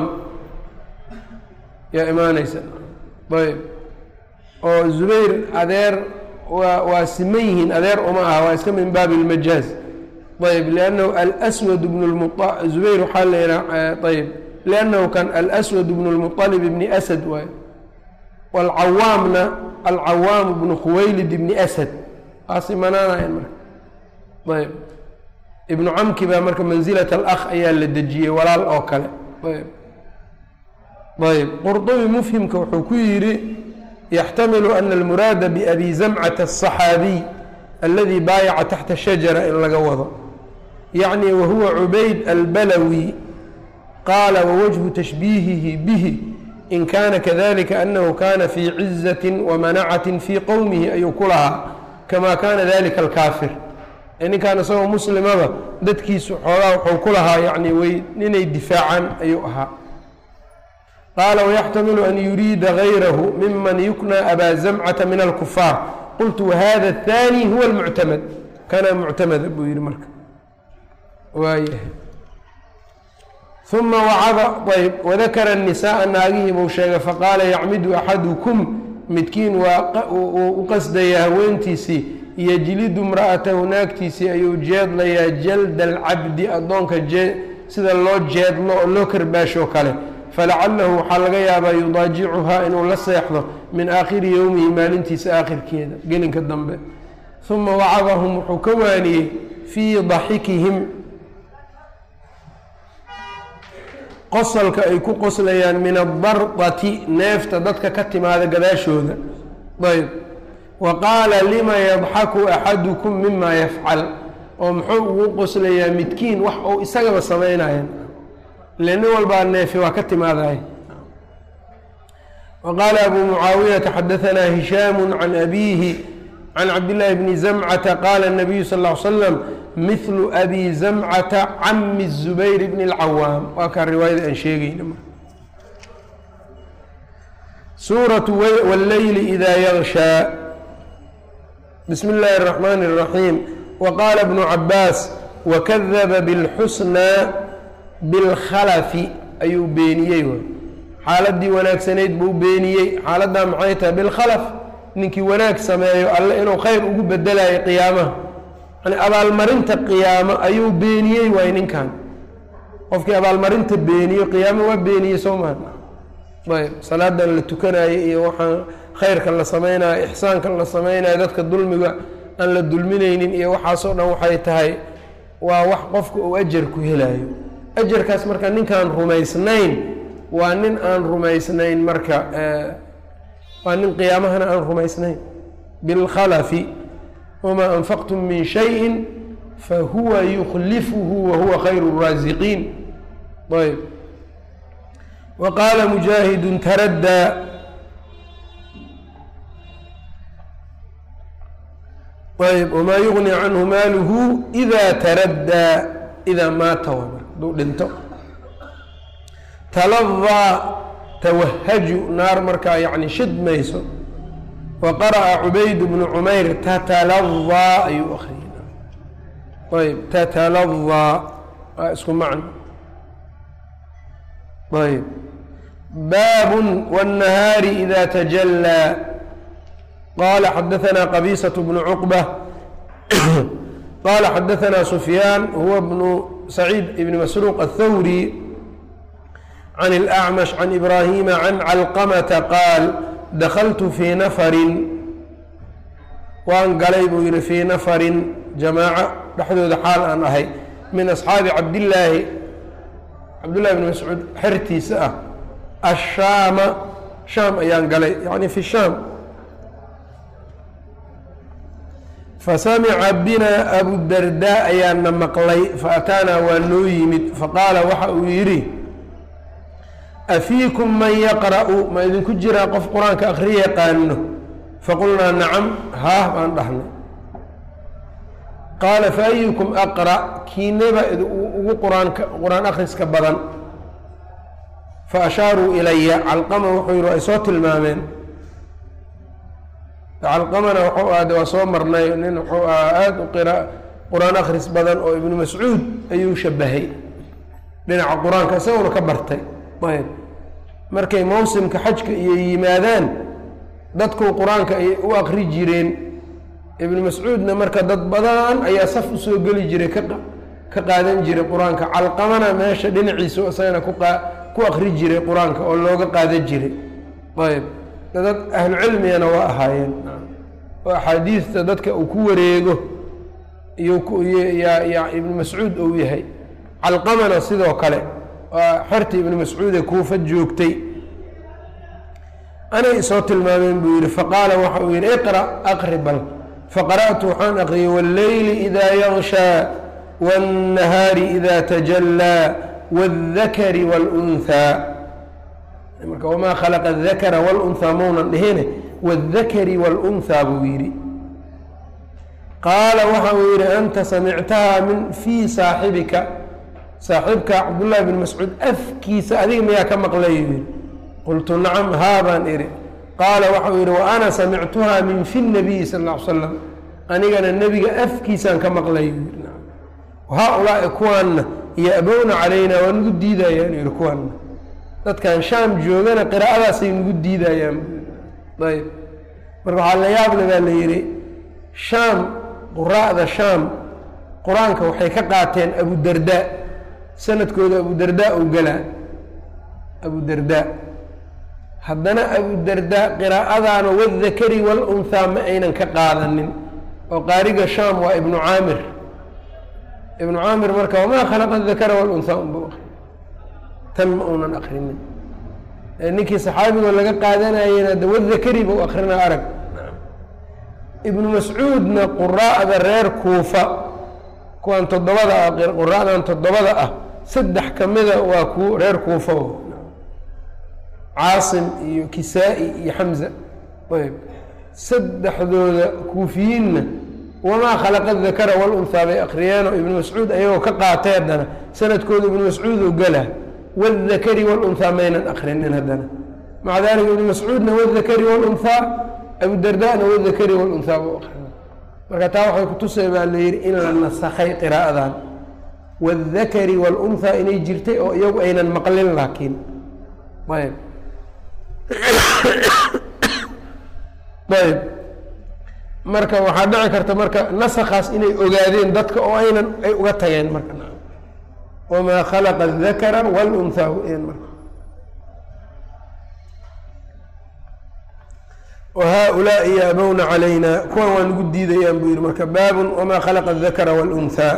yaa imaaneysa ayb oo zubayr adeer waa waa siman yihiin adeer uma aha waa iska min baabi اlmajaaz ayb liannahu alswad bn zubayr waxaa la yihaa ayb liannahu kan alswad bn اlmuطalib bni asad waay wاlcawaamna alcawaam bnu khuwaylid bni asad waa simanaanayan marka ayb ibnu camki baa marka manzilat alakh ayaa la dejiyey walaal oo kale ayb ayb qurdubi mufhimka wuxuu ku yidhi yaxtamilu ana almuraada biabi zamcata الصaxaabiy aladi baayaca taxta shajara in laga wado yacni wahuwa cubayd albalawi qaala wawajhu tashbiihihi bihi in kana kadalika anahu kana fii cizaةi wamanacaةi fii qowmihi ayuu ku lahaa kama kana dalika alkaafir ninkaan isagoo muslimaba dadkiisu xoogaa wuxuu ku lahaa yani way inay difaacaan ayuu ahaa qaala wayaxtamilu an yuriida gayrahu miman yuknى abaa zamcata min alkufaar qultu wahada الثanي huwa اlmuctamad kana muctamada buu yihi marka waayahay uma wacada ayb wadakara الnisaءa naagihii buu sheegay faqaala yacmidu axadukum midkiin waa u qasdaya haweentiisii yejlidu imra'atahu naagtiisii ayuu jeedlayaa jalda alcabdi addoonka jee sida loo jeedlo oo loo karbaashoo kale falacalahu waxaa laga yaabaa yudaajicuhaa inuu la seexdo min aakhiri yowmihi maalintiisa aakhirkeeda gelinka dambe uma wacadahum wuxuu ka waaniyey fii daxikihim qosalka ay ku qoslayaan min adardati neefta dadka ka timaada gadaashooda ayb wa qaala lima yadxaku axadukum mima yafcal oo muxuu ugu qoslayaa midkiin wax uu isagaba samaynayan ile nin walbaa neefi waa ka timaadahay wa qaala abu mucaawiyata xadaanaa hishaamu can abiihi can cabdillaahi bni zamcata qaala الnabiyu sal ll ly slam mithlu abi zamcata cami الzubayr bni اlcawaam waa kaa riwaayada aan sheegayna suuratu wاlleyli idaa yagshaa bismi اllaahi الرaxmaan الraxiim waqaala bnu cabaas wakadaba biاlxusnaa biاlkhalafi ayuu beeniyey w xaaladii wanaagsanayd buu beeniyey xaaladdaa maxay tahay bilkhalaf ninkii wanaag sameeyo alle inuu khayr ugu bedelayo qiyaamaha yani abaalmarinta qiyaamo ayuu beeniyey waay ninkan qofkii abaalmarinta beeniyo qiyaamo waa beeniyey soo maa ayb salaadan la tukanayo iyo waxaan khayrka la samaynayo ixsaanka la samaynayo dadka dulmiga aan la dulminaynin iyo waxaasoo dhan waxay tahay waa wax qofka uu ajar ku helayo ajarkaas marka ninkaan rumaysnayn waa nin aan rumaysnayn marka waa nin qiyaamahana aan rumaysnayn bilkhalafi wamaa anfaqtum min shayin fahuwa yukhlifuhu wahuwa khayru الraasiqiin ayb waqaala mujaahidu taraddaa ayb wamaa yugni canhu maaluhu ida taraddaa idaa maata waa marka haduu dhinto taladaa tawahaju naar markaa yani shidmayso wa qara'a cubayd bnu cumayr tataladaa ayuu akriyay ayb tataladaa waa isku macno ayb baabun wالnahaari ida tajallaa qala xadaثna qabiisaة bnu cuqbة qala xadaثna sufyaan huwa bnu saciid ibn masruuq aلthawri can الأcmash can ibrahima can calqamata qaal dakaltu fii nafarin waan galay buu yihi fii nafarin jamaaco dhexdooda xaal aan ahay min asxaabi cabdillaahi cabdullahi bn mascuud xertiisa ah ashaama shaam ayaan galay yani fi shaam fasamica bina abudardaa ayaana maqlay faataanaa waa noo yimid faqaala waxa uu yidhi afiikum man yaqra'u ma idinku jiraa qof qur-aanka akri yaqaano faqulnaa nacam haah baan dhahnay qaala faayukum aqra' kiinaba ugu quraanka qur-aan akhriska badan fa ashaaruu ilaya calqama wuxuu yidhi ay soo tilmaameen calqamana wuxuu ahade waa soo marnay nin wuxuu ahaa aada u qira qur-aan akhris badan oo ibnu mascuud ayuu shabahay dhinaca qur-aanka isaguna ka bartay ayb markay mawsimka xajka iyo yimaadaan dadku qur-aanka ay u akri jireen ibnu mascuudna marka dad badan ayaa saf usoo geli jiray ka ka qaadan jiray qur-aanka calqamana meesha dhinaciisa isagana kuqa ku akri jiray qur-aanka oo looga qaadan jiray ayb dad ahlu cilmigana waa ahaayeen oo axaadiista dadka uu ku wareego iyo yaa ibnu mascuud uu yahay calqamana sidoo kale waa xertii ibnu mascuude kuufa joogtay anay soo tilmaameen buu yihi faqaala waxa uu yihi iqra aqri bal faqara'tu waxaan aqriyay wاlleyli idaa yagshaa wاnnahaari idaa tajallaa wاldakari wاlunhaa marka wamaa khalaqa adakara wاlunhaa maunan dhihine wاldakari wاlunhaa buu yidhi qaala waxa uu yihi anta samictaha min fii saaxibika saaxiibka cabdullahi bn mascuud afkiisa adiga miyaa ka maqlay yidhi qultu nacam haa baan idhi qaala waxau yidhi wa ana samictuha min fi nabiyi sal ll ly slam anigana nebiga afkiisaan ka maqlay haa-ulaa'i kuwaanna ya-bowna calaynaa waa nagu diidayaan yidhi kuwaanna dadkan shaam joogana qiraa'adaasay nagu diidayaan ayb marka waxaa la yaable baa la yidhi shaam quraa'da shaam qur-aanka waxay ka qaateen abudardaa sanadkooda abudardaa ou galaa abudardaa haddana abudardaa qiraa'adaana wadakari walunhaa ma aynan ka qaadanin oo qaariga shaam waa ibnu caamir ibnu caamir marka wamaa khalaqa dakara walunhaa unbuu akri tan ma uunan akrinin ninkii saxaabigoo laga qaadanayena de wadakari buu akrinaa arag ibnu mascuudna quraa'da reer kuufa kuwan toddobada ah quraa'dan toddobada ah saddex ka mida waa ku reer kuufa caasim iyo kisaa-i iyo xamza ayb saddexdooda kuufiyiinna wamaa khalaqa dakara walunhaa bay akriyeenoo ibnu mascuud ayagoo ka qaatay haddana sanadkooda ibnu mascuud oo gala wاldakari wاlunhaa maynan akrinin haddana maca dalika ibnu mascuudna wاldakari wاlunhaa abudardana wاldakari wاlunhaa buu akrina marka taa waxay kutusay baa la yidhi in la nasakhay qiraa'adan waاldakari wاlunhaa inay jirtay oo iyagu aynan maqlin laakiin ayb ayb marka waxaa dhici karta marka nasakaas inay ogaadeen dadka oo aynan ay uga tageen marka wamaa khalaqa adakara wاlunhaa n marka وhؤuلaaءi yaabowna عalayna kuwan waa nagu diidayaan buu yihi marka baab wma khلqa الذakra والأnثى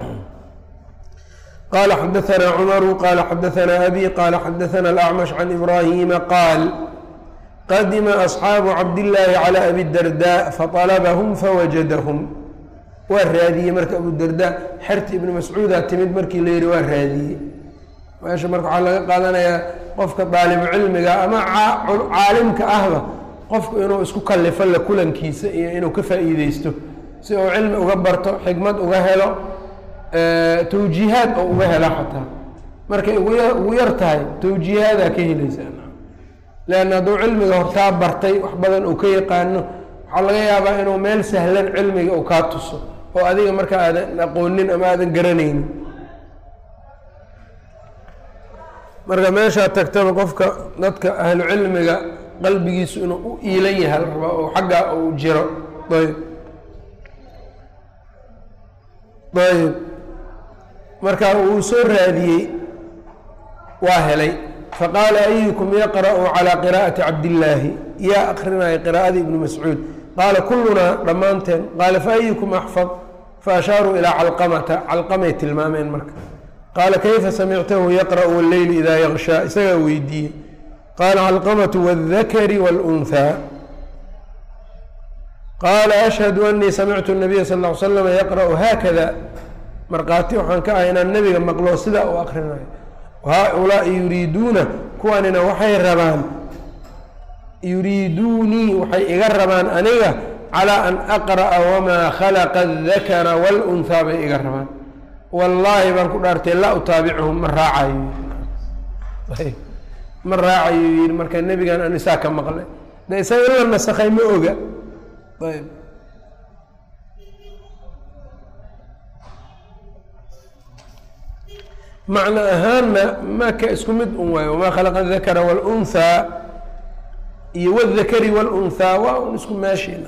qala xadaثna cmru qala xadaثna abي qala xadaثna الأcmش عan إbrahima qaal qadima أصxaabu cabdالlahi عlى abi الdardاء faطalbhm fawajadhm waa raadiyey marka abudarda xerti ibn mascuuda timid markii la yihi waa raadiyey meesha marka waxaa laga qaadanayaa qofka daalibu cilmiga ama caalimka ahba qofku inuu isku kalifo la kulankiisa iyo inuu ka faa'iideysto si uu cilmi uga barto xikmad uga helo tawjiihaad oo uga helo xataa markay ugu yar tahay tawjiihaadaa ka helaysaa leanna hadduu cilmiga hortaa bartay wax badan uu ka yaqaano waxaa laga yaabaa inuu meel sahlan cilmiga uu kaa tuso oo adiga marka aadan aqoonin ama aadan garanaynin marka meeshaa tagtaba qofka dadka ahlu cilmiga qalbigiisu inuu u iilan yahay la rabaa oo xaggaa uu jiro ayb ayb marka uu soo raadiyey waa helay faqaala ayukum yaqra'u calىa qiraa'ati cabdillaahi yaa akrinaya qiraa'adii ibni mascuud qaala kulunaa dhammaanteen qaala faayukum axfad faashaaruu ilaa calqamata calqamay tilmaameen marka qaala kayfa samictahu yaqra'u walleyli idaa yakshaa isagaa weydiiyey qaala calqamatu wاldakari wاlأnhaa qaala ashhadu anii samictu الnabiya sal ll ly slama yaqra'u haakada markhaati waxaan ka ahay inaan nebiga maqlo sidaa u akrinayo haaulaa'i yuriiduuna kuwanina waxay rabaan yuriiduunii waxay iga rabaan aniga calىa an aqra'a wamaa khalaqa الdakara wاlأnhaa bay iga rabaan wallaahi baan ku dhaartay laa utaabichum ma raacayo ma raacayo yidhi marka nebigan an isaa ka maqlay de isaga in la nasakhay ma oga ayb macno ahaanna maka isku mid un waayo wamaa khalaqa adakara wاlأnhaa iyo wاdakari wاlأnhaa waa un isku meeshina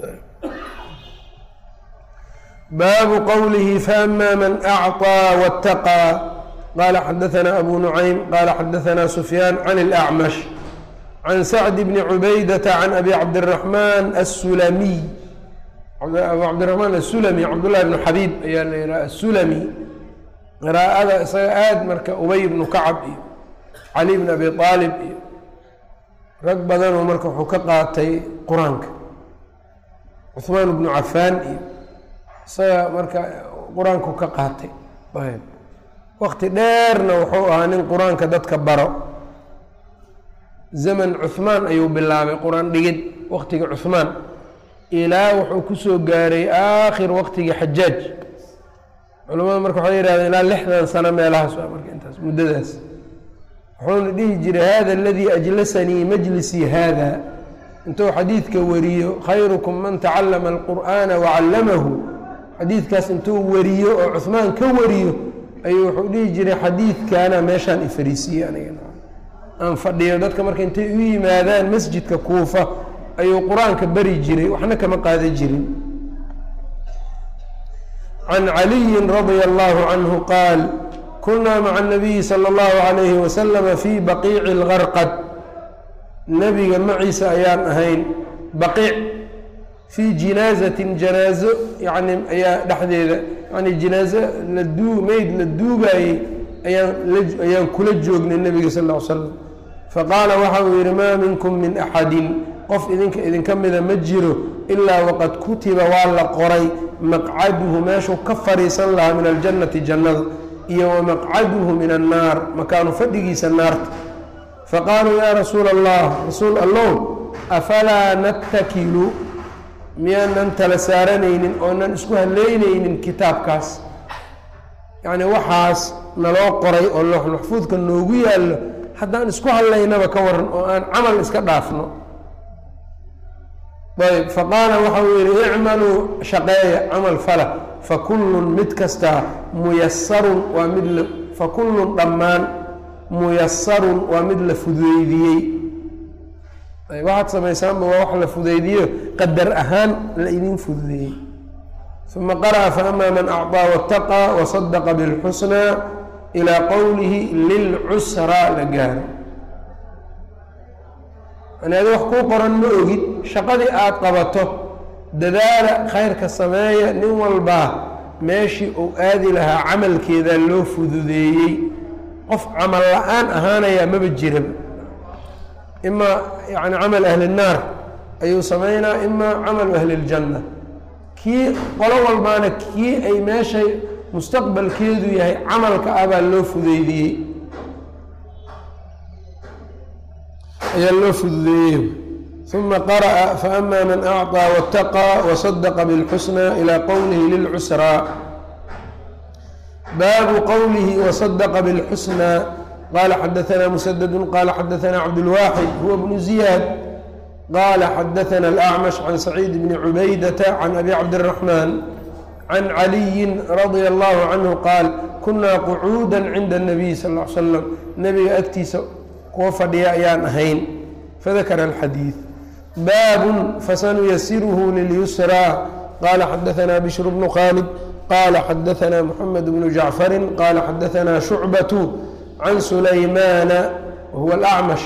baabu qowlihi faama man acطىa wاtaqىa qala xadaثna abu nucaym qala xadaثna sufyaan can اlأcmash can sacd bni cubaydaةa can abi cabdالraحman aلsulamiy abu cabdiraحmaan aلsulami cabdullahi bnu xabiib ayaa la yihaha aلsulami qiraa'ada isaga aad marka ubay bnu kacab iyo cali bn abi aalib iyo rag badanoo marka wuxuu ka qaatay qur-aanka cuثmaan bnu cafaan iyo isaga marka qur-aanku ka qaatay waqti dheerna wuxuu ahaa nin qur-aanka dadka baro zaman cuثmaan ayuu bilaabay qur-aan dhigid waqtigii cuثmaan ilaa wuxuu kusoo gaaray aakhir waqtigii xajaaj culamada marka waxay yihahdeen ilaa lixdan sano meelahaas waa marka intaas muddadaas wuxuuna dhihi jiray hada aladii ajlasanii majlisii hada intuu xadiidka wariyo khayrukum man tacallama alqur'aana wacallamahu xadiidkaas intuu wariyo oo cuثmaan ka wariyo ayuu wuxuu dhihi jiray xadiidkaana meeshaan ifariisiiyey aniga aan fadhiyo dadka marka intay u yimaadaan masjidka kuufa ayuu qur-aanka bari jiray waxna kama qaada jirin can caliyin radia allahu canhu qaal kunaa maca الnabiyi salى اllahu عalayhi wasalama fii baqiici اlgarqad nebiga maciisa ayaan ahayn baqiic fii jinaazatin janaazo yani ayaa dhexdeeda yani jinaazo la duu meyd la duugaayey ayaan ayaan kula joognay nebiga sal ll ly slam faqaala waxa uu yidhi maa minkum min axadin qof idinka idinka mida ma jiro ilaa waqad kutiba waa la qoray maqcaduhu meeshuu ka fadhiisan lahaa min aljannati jannada iyo wamaqcaduhu min annaar makaanu fadhigiisa naarta faqaaluu yaa rasuula allah rasuul allow afalaa nattakilu miyaanan tala saaranaynin oonan isku haleynaynin kitaabkaas yacni waxaas naloo qoray oo loox maxfuudka noogu yaallo haddaan isku hadlaynaba ka waran oo aan camal iska dhaafno ayb faqaala waxa uu yihi icmaluu shaqeeya camal fala fakullun mid kastaa muyasarun waa mid la fakullun dhammaan muyasarun waa mid la fudeydiyey waxaad samaysaanba waa wax la fudeydiyo qadar ahaan la idin fududeeyey uma qara'a faama man acطaa waاtaqaa wasadaqa biاlxusnaa ilaa qowlihi lilcusraa la gaaro yani adi wax kuu qoran ma ogid shaqadii aada qabato dadaala khayrka sameeya nin walbaa meeshii uu aadi lahaa camalkeeda loo fududeeyey qof camal la-aan ahaanayaa maba jiraba imaa yani camal ahli الnaar ayuu samaynaa imaa camalu ahli اljanna kii qolo walbaana kii ay meeshay mustaqbalkeedu yahay camalka ah baa loo fudeydiyey ayaa loo fududeeyey uma qara'a faama man acطىa waاtaqىa wasadaqa biاlxusnى ilى qowlihi lilcusraa baabu qowlihi wasadaqa biاlxusnى qala xadaثna msdd qala xadaثna cabdالwaxid huwa bnu ziyaad qala xadaثna الأcmash can saciid bni cubaydaةa can abi cabdالرaحman can caliyi radia اllahu canhu qaal kunaa qucuuda cinda الnabiy sal ا l slam nebiga agtiisa kuwa fadhiya ayaan ahayn fadakara alxadiid baabun fasanuyasiruhu lilyusraa qala xadaثna bishr bnu khaalid qala xadaثna mxamed bnu jacfari qala xadaثna shucbaة can sulaymana wahuwa alacmash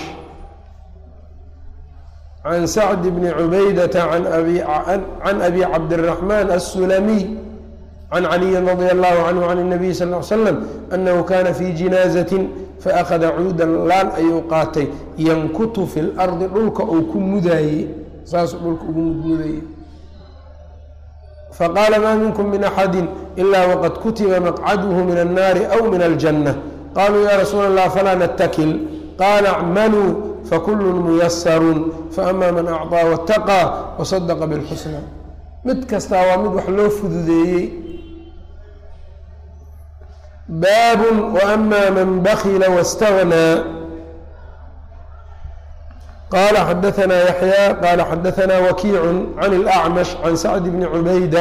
can sacd bni cubaydata can abi cabdالraxman aلsulamiy can caliyi radia allahu canhu can الnabiy sal ly slam anahu kana fi jinaazatin faأkhada cuudan laan ayuu qaatay yankutu fi اlardi dhulka uu ku mudaayey saasuu dhulka ugu mudmudayey faqaala maa minkum min axadi ila waqad kutiba maqcaduhu min الnaari aw min اljanة qaluu ya rasuula اllah falaa natakil qaala acmaluu fakulu muyasaruun faama man acطىa waاtaqىa wasadaqa biاlxusnى mid kastaa waa mid wax loo fududeeyey baabun waama man bakila waاstagnaa qala xadaثna yaxya qala xadaثna wakiicu can اlأcmash can sacd bni cubayda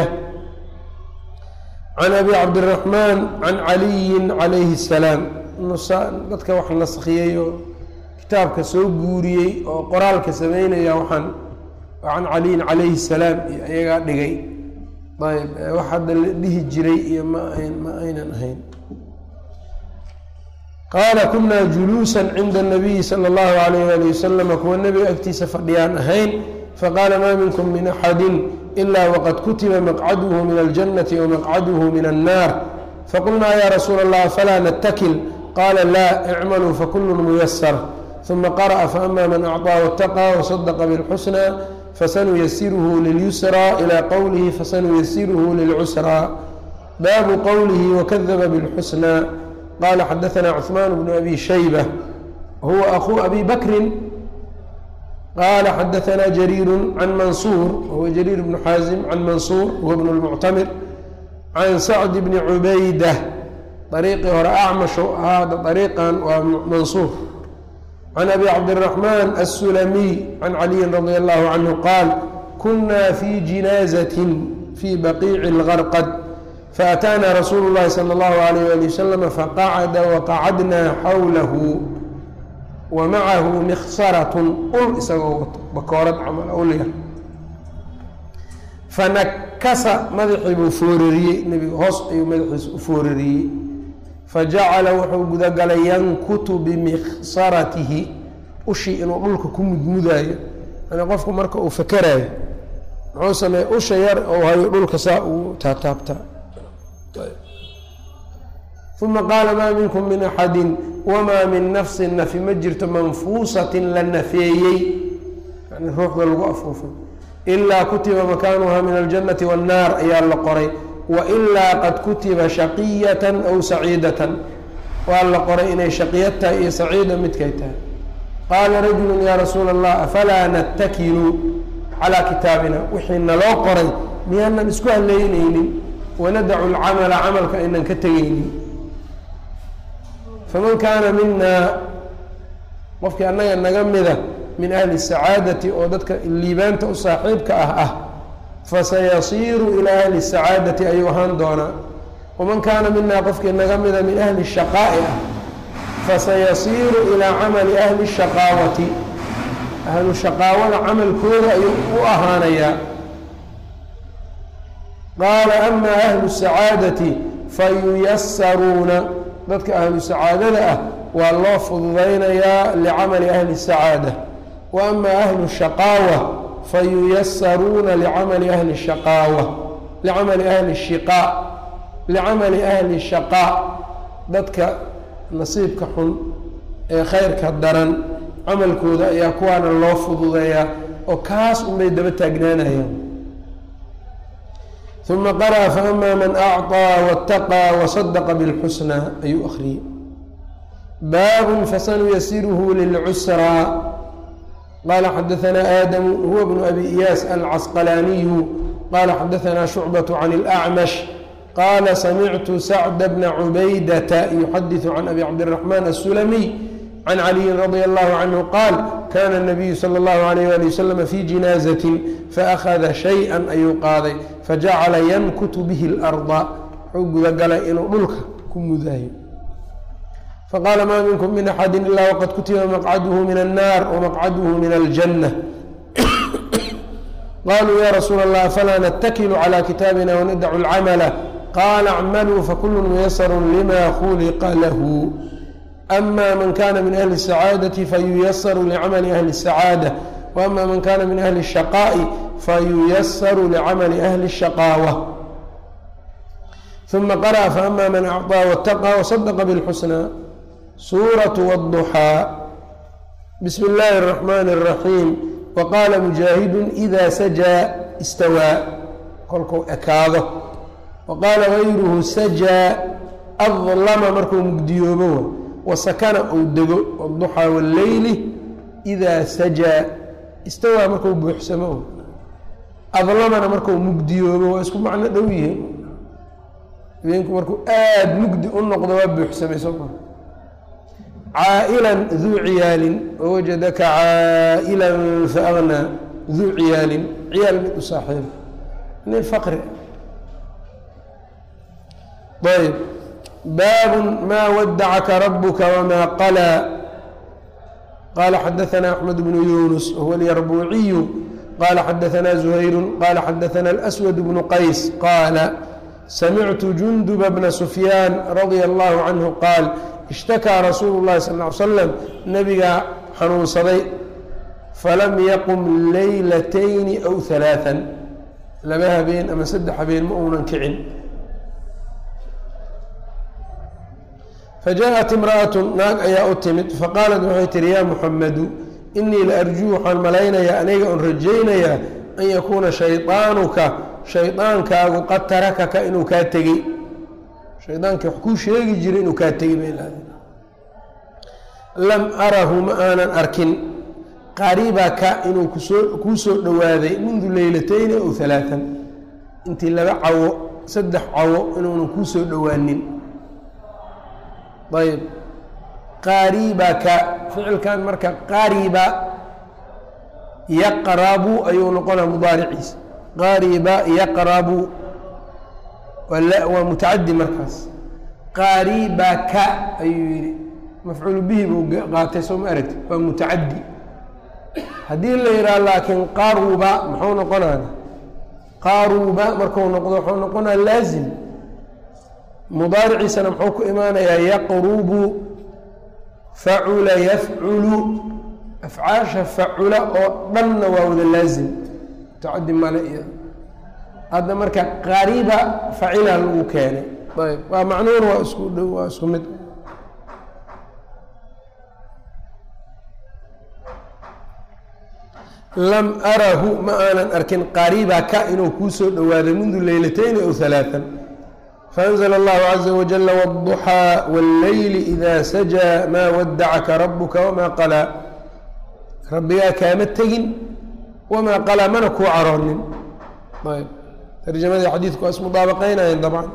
can abi cabdالraxman can caliyi calayhi الsalaam dadka wax naskiyey oo kitaabka soo guuriyey oo qoraalka sameynaya waxaan can caliyin calayhi الsalaam iyo ayagaa dhigay ayb wax hadda la dhihi jiray iyo ma ma aynan ahayn qaala kunaa juluusa cinda الnabiyi salى اllahu alayh ali wasalama kuwa nebiga agtiisa fadhiyaan ahayn faqaala maa minkum min axadi ila waqad kutiba maqcaduhu min aljannati wamaqcaduhu min الnaar faqulnaa ya rasuula اllah falaa natakil qala laa icmaluu fakulu muyasar uma qara'a faama man acطىa waاtaqىa wasadaqa biاlxusnى fasanuyasiruhu lilyusraa ilى qowlihi fasanuyasiruhu lilcusraa baabu qowlihi wakadaba biاlxusnى qala xadaثna cثmaan bnu abi shaybة huwa akuu abi bakri qala xadaثna jariir can mansuur wahuwa jariir bnu xaazim can mansuur huwa bn اlmuctamir can sacd bni cubayda ariiqii hore acmashu ahaada ariiqan waa mansuur can abi cabdالraxman aلsulamiy can caliyin radia allahu canhu qaal kuna fi jinaazatin fi baqiici اlgarqad faataana rasuulu اllahi salى اllahu alayh ali wasalam faqacada waqacadna xawlahu wa macahu mikhsaratun ul isagoo wato bakoorad camal ulyar fanakasa madaxii buu foorariyey nebiga hoos ayuu madaxiisa u foorariyey fajacala wuxuu gudagalay yankutu bimikhsaratihi ushii inuu dhulka ku mudmudaayo yani qofku marka uu fakeraayo muxuu sameeye usha yar ou hayo dhulka saa ugu taataabtaa uma qaala maa minkum min axadi wamaa min nafsin nafi ma jirto manfuusatin la nafeeyey yani ruuxda lagu afuufay ilaa kutiba makaanuha min aljannati waannaar ayaa la qoray wailaa qad kutiba shaqiyatan aw saciidatan waa la qoray inay shaqiyad tahay iyo saciida midkay tahay qaala rajulu yaa rasuula allah afalaa natakilu calaa kitaabina wixii naloo qoray miyaanan isku haleynaynin wanadacu alcamala camalka aynan ka tegaynin faman kaana minaa qofkii annaga naga mida min ahli الsacaadati oo dadka liibaanta u saaxiibka ah ah fasayasiiru ilaa ahli الsacaadati ayuu ahaan doonaa waman kaana minaa qofkii naga mida min ahli الshaqaa'i ah fasayasiiru ilaa camali ahli الshaqaawati ahlu shaqaawada camalkooda ayuu u ahaanayaa qaala ama ahlu الsacaadati fayuyasaruuna dadka ahlu sacaadada ah waa loo fududaynayaa licamali ahli الsacaada wa ama ahlu الshaqaawa fayuyasaruuna licamali ahli الshaqaawa licamali ahli الshiqaa licamali ahli shaqaa dadka nasiibka xun ee khayrka daran camalkooda ayaa kuwaana loo fududeeyaa oo kaas unbay daba taagnaanayaan uma qara'a faama man acطىa waاtaqىa wasadaqa biاlxusnaa ayuu akhriyey baabun fasanuyasiruhu lilcusraa qaala xadaanaa aadamu huwa bnu abi iyaas alcasqalaaniyu qaala xadaanaa shucbaة can اlأcmash qaala samictu sacda bna cubaydata yuxadiثu can abi cabdالraxmaan aلsulamiy can caliyin radi allahu canhu qaal kana الnabiyu salى اllahu alayh ali waslama fi jinaazatin faأkhada shayئa ayuu qaaday fajacala yankutu bihi اlarda wuxuu gudagalay inuu dhulka ku mudaayo faqaala maa minkum min axadi ila waqad kutiba maqcaduhu min الnar wamaqcaduhu min اljanة qaluu ya rasuula اllah falaa natakilu calى kitaabina wanadacu اlcamla qaala acmaluu fakulu muyasaru lima khuliqa lahu ama man kana min ahli الsacaadati fayuyasaru licamali ahli الsacaada waama man kana min ahli الshaqaaءi fayuyasaru licamali ahli الshaqaawa uma qara'a faama man acطىa waاtaqىa wasadaqa biاlxusnaa suuraة wالضuxaa bismi اllahi الرaxmani الraxiim waqaala mujaahidu ida sajaa istawaa kolkuu ekaado waqaala gayruhu sajaa adlama markuu mugdiyoobo wasakana uu dego wduxaa wاlleyli idaa sajaa istawaa markuu buuxsamo adlamana markuu mugdiyoobo waa isku macno dhow yihiin habeenku markuu aada mugdi u noqdo waa buuxsamay soo maa caa'ilan duu ciyaalin wawajadaka caa'ilan faagnaa duu ciyaalin ciyaal mid u saaxiiba nin faqri ayb baab ma wadacaka rabuka wma qalaa qala xadaثna axmed bnu yunus wahuwa اlyarbuuciyu qala xadaثna زuhayru qala xadaثna اlأswad bnu qays qaala samictu junduba bna sufyaan radia allahu canhu qaal ishtakaa rasuulu اllahi sal ly slam nabigaa xanuunsaday falam yaqum leylatayni aw ثalaaثan laba habeen ama saddex habeen ma uunan kicin fajaءat imra'atu naag ayaa u timid faqaalat waxay tihi yaa muxamedu inii la arjuu waxaan malaynayaa aniga on rajaynayaa an yakuuna shaydaanuka shaydaankaagu qad tarakaka inuu kaa tegey shaydaankii wax kuu sheegi jiray inuu kaa tegey bay lahaday lam arahu ma aanan arkin qaribaka inuu kusoo kuu soo dhowaaday mundu leylatayni aw halaatan intii laba cawo saddex cawo inuunan kuu soo dhowaanin ayb qaribaka ficilkan marka qariba yaqrabu ayuu noqonaa mudaariciisa qariba yaqrabu waa mutacadi markaas qaribaka ayuu yihi mafcuul bihi buu qaatay soo ma aragti waa mutacadi haddii la yidhaha laakiin qaruba muxuu noqonaa qaruba marku noqdo wuxuu noqonaa laazim mudaariciisana muxuu ku imaanayaa yaqrubu facula yafculu afcaasha facula oo dhanna waa wada laazim mutacadi male iyo hadda marka qariba facila lagu keenay ayb waa macnuun waa isku dhow waa isku mid lam arahu ma aanan arkin qaribaka inuu kuu soo dhowaaday mundu leylatayni aw halaatan faأnzl اllahu caza wajala wالضuxىa wاlleyli ida sajaa maa wadacaka rabuka wamaa qalaa rabbigaa kaama tegin wamaa qalaa mana kuu caroonin ayb tarjamadii xadiidku waa ismudaabaqeynayeen dabcan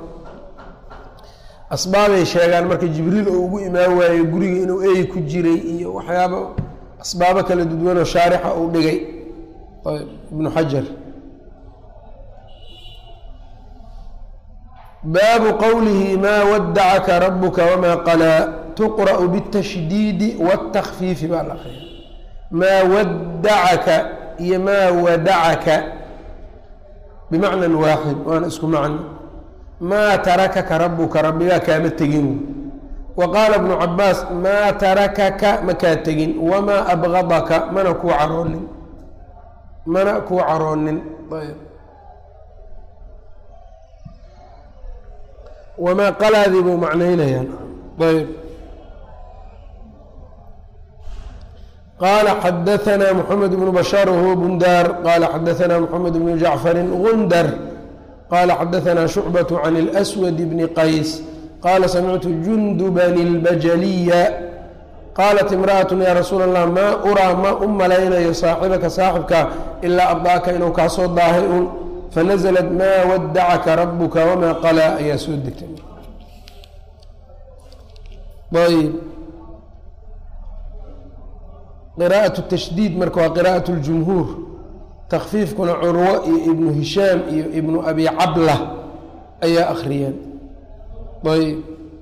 asbaabay sheegaan marka jibriil oo ugu imaan waayo guriga inuu eey ku jiray iyo waxyaaba asbaabo kala duwanoo shaarixa uu dhigay ibnu xajar. baabu qowlihi maa wadacaka rabuka wamaa qalaa tuqra'u bالtashdiidi wالtakfiifi baa la aqriya. maa wadacaka iyo maa wadacaka bimacnan waaxid waana isku macno. maa tarakaka rabuka rabbigaa kaama tegin. wa qaala ibnu cabaas maa tarakaka makaa tegin wamaa abgadaka mana kuu caroonin mana kuu caroonin. ayb wamaa qalaadii buu macnaynayaan. ayb qaala xadaanaa moxamed bnu bashaar wahuwa bundaar qaala xadaanaa moxamed bnu jacfarin gundar qaala xadaanaa shucbaة can اlأswad bni qays qaala samictu junduban اlbajaliya qaalat imra'aة yaa rasuula allah maa uraa ma u malaynayo saaxibaka saaxibka ilaa abdaaka inuu kaa soo daahay un fanazlat maa wadacaka rabuka wamaa qalaa ayaa soo degtay. ayb qiraa'aة الtashdiid marka waa qiraa'aة اljumhuur, takfiifkuna curwo iyo ibnu hishaam iyo ibnu abi cabla ayaa akhriyeen. ayb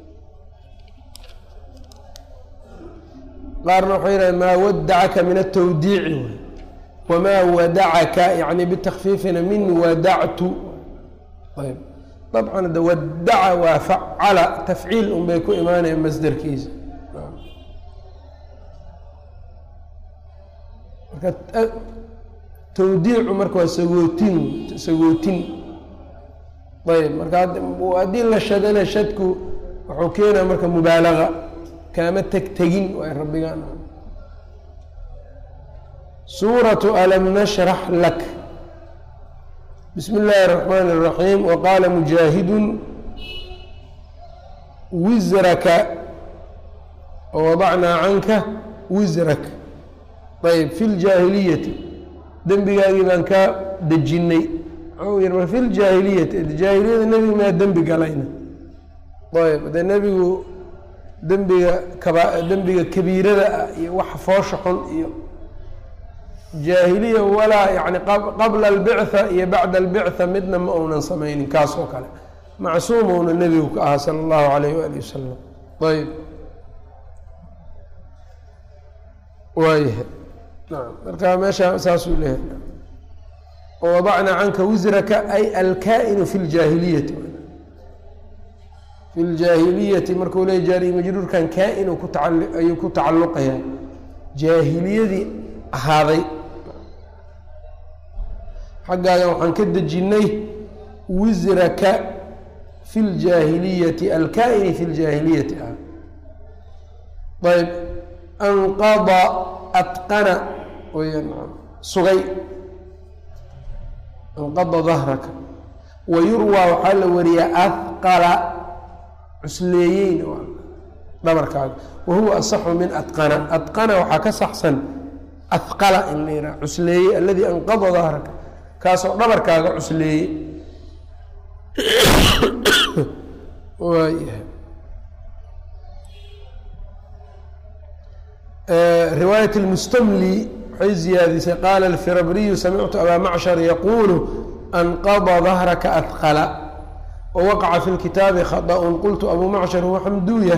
qaarna waxay yidhahdeen maa wadacaka min atawdiici wamaa wadacaka yani bitakfiifina min wadactu. ayb dabcan de wadaca waa facala tafciil un bay ku imaanayaan masderkiisa. marka tawdiicu marka waa sagootin sagootin. ayb marka haddii la shadana shadku wuxuu keenaa marka mubaalaga kaama tegtegin waay rabbigaan. suuratu alam nashrax lak bismi illaahi الraxmaan الraxiim waqaala mujaahidun wisraka wawadacnaa canka wisrak. ayb fi ljaahiliyati dembigaagii baan kaa dejinnay. wuxuu yidhi fi ljaahiliyati jaahiliyada nebigu maa dembi galayna. ayb de nebigu dembiga kaba dembiga kabiirada ah iyo waxa foosha xun iyo jaahiliya walaa yani qabla albictha iyo bacda albictha midna ma uunan samaynin kaas oo kale macsuum uuna nebigu ka ahaa sala allahu alayh waali wasalam. ayb waayahay naam marka meesha saasuu leeyahay wawadacnaa canka wisraka ay alkaa-inu fi ljaahiliyati fi ljaahiliyati markuu leey jaari majruurkan kaa-inu ku taa ayuu ku tacalluqayaa jaahiliyadii ahaaday xaggaaga waxaan ka dejinnay wisraka fi ljaahiliyati alkaa-ini fi ljaahiliyati ah. ayb anqada atqana weyaan sugay anqada dahraka wayurwaa waxaa la wariyaa ahqala cusleeyeyn dhabarkaaga wahuwa asaxu min atqana. atqana waxaa ka saxsan ahqala in la yidhaha cusleeyey aladii anqada dahraka kaasoo dhabarkaaga cusleeyey. waayahay riwaayat اlmustamli waxay ziyaadisay qaala alfirabriyu samictu abaa macshar yaquulu anqada dahraka ahqala wawaqaca fi lkitaabi khaطأun qultu abu macshar huwa xamduya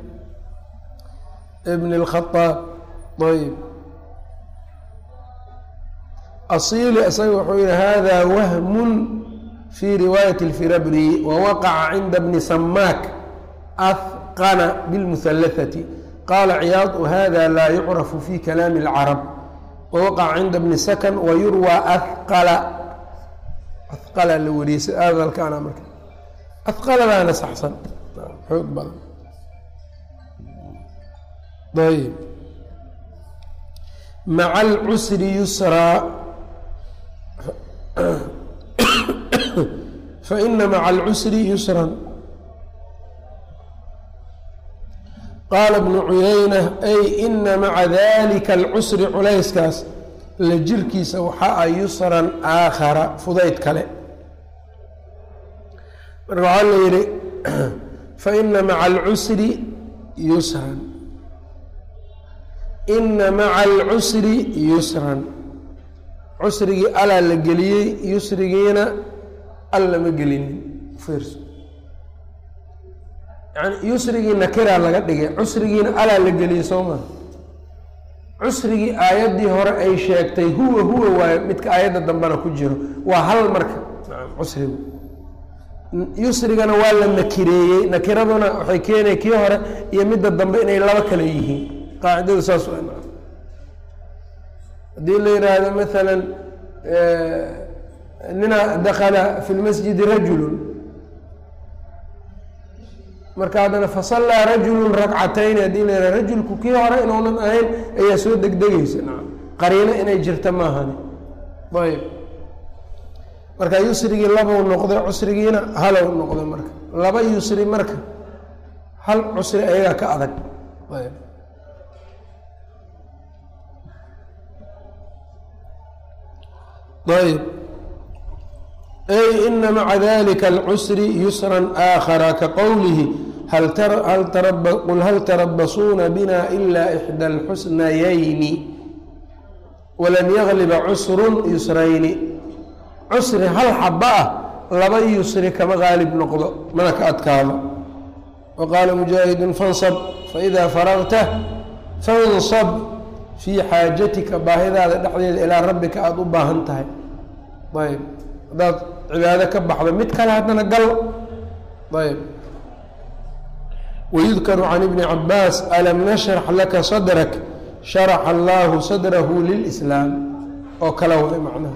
bn اlkhaaab. ayb asiili isaga wuxuu yihi hada wahmun fi riwaayati اlfirabri wawaqaca cinda bni samaak ahqana bilmuhalahati qaala ciyaad hada laa yucrafu fi kalaami اlcarab wawaqaca cinda bni sakan wayurwaa ahqala ahqala la wariyey si aadalkaana marka ahqaladaana saxsan xoog badan. ayb maca alcusri yusraa faina maca alcusri yusran. qaala bnu cuyayna ay ina maca dalika alcusri culayskaas la jirkiisa waxaa a yusran aakhara fudayd kale. marka waxaa la yihi faina maca alcusri yusran ina maca alcusri yusran cusrigii alaa la geliyey yusrigiina al lama gelinin fiirso yani yusrigii nakiraa laga dhigay cusrigiina alaa la geliyey soo maa cusrigii aayaddii hore ay sheegtay huwa huwa waayo midka aayadda dambena ku jiro waa hal marka cusrigu yusrigana waa la nakireeyey nakiraduna waxay keenay kii hore iyo midda dambe inay laba kale yihiin qaacidadu saas haddii la yidhaahdo maalan nina dakala fi lmasjidi rajulun marka haddana fasallaa rajulun ragcatayni haddii la yidhahdo rajulku kii hore inuunan ahayn ayaa soo degdegaysa qariino inay jirta maahani ayb marka yusrigii labou noqday cusrigiina halow noqday marka laba yusri marka hal cusri ayagaa ka adag ayb ayb ay ina maca dalika alcusri yusran aakhara ka qowlihi qul hal tarabasuuna bina ila ixda alxusnayayni walan yagliba cusrun yusrayni cusri hal xaba ah laba yusri kama qaalib noqdo mana ka adkaado wa qaala mujaahidun fansab faidaa faragta fansab fii xaajatika baahidaada dhexdeeda ilaa rabbika aada u baahan tahay ayb haddaad cibaado ka baxdo mid kale haddana gal ayb wayudkaru can ibni cabaas alam nashrax laka sadrak sharaxa allahu sadrahu lilslaam oo kala way macnaha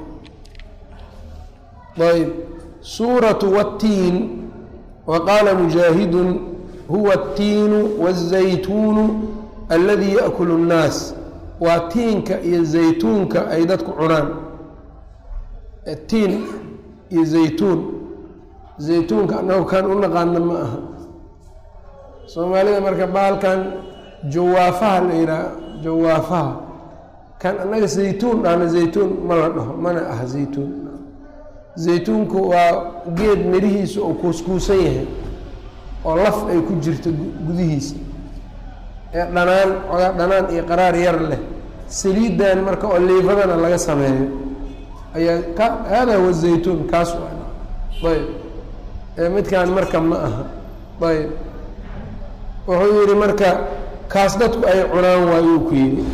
ayb suuratu wاtiin waqaala mujaahidun huwa الtiinu wالzaytuunu aladii yaأkulu الnaas waa tiinka iyo zaytuunka ay dadku cunaan tiin iyo zaytuun zaytuunka anagu kan u naqaana ma aha soomaalida marka baalkan jawaafaha la yidhaha jawaafaha kan annaga zaytuun dhahna zaytuun ma la dhaho mana aha zaytuun zaytuunku waa geed mirihiisa oo kuuskuusan yahay oo laf ay ku jirto gudihiisa ee dhanaan ogaa dhanaan iyo qaraar yar leh saliidan marka oo liifadana laga sameeyo ayaa ka hada huwa zaytuun kaas ayb ee midkaan marka ma aha ayb wuxuu yihi marka kaas dadku ay cunaan waayuu ku yidhi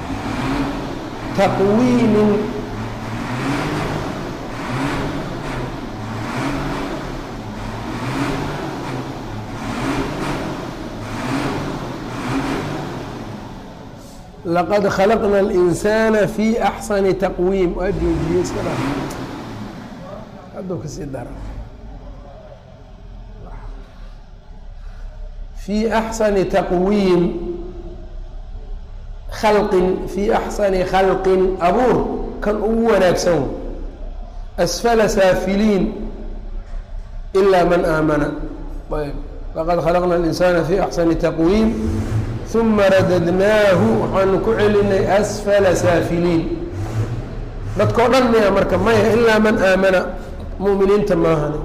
taqwiinin laqad khalaqna اlinsaana fi axsani taqwiim waa joojiyey iska dha hadduu kasii dara fii axsani taqwiim khalqin fii axsani khalqin abuur kan ugu wanaagsan asfala saafiliin ilaa man aamana ayb laqad khalaqna اlinsaana fi axsani taqwiim uma radadnaahu waxaanu ku celinay asfala saafiliin dadkao dhan miya marka maya ilaa man aamana mu'miniinta maahane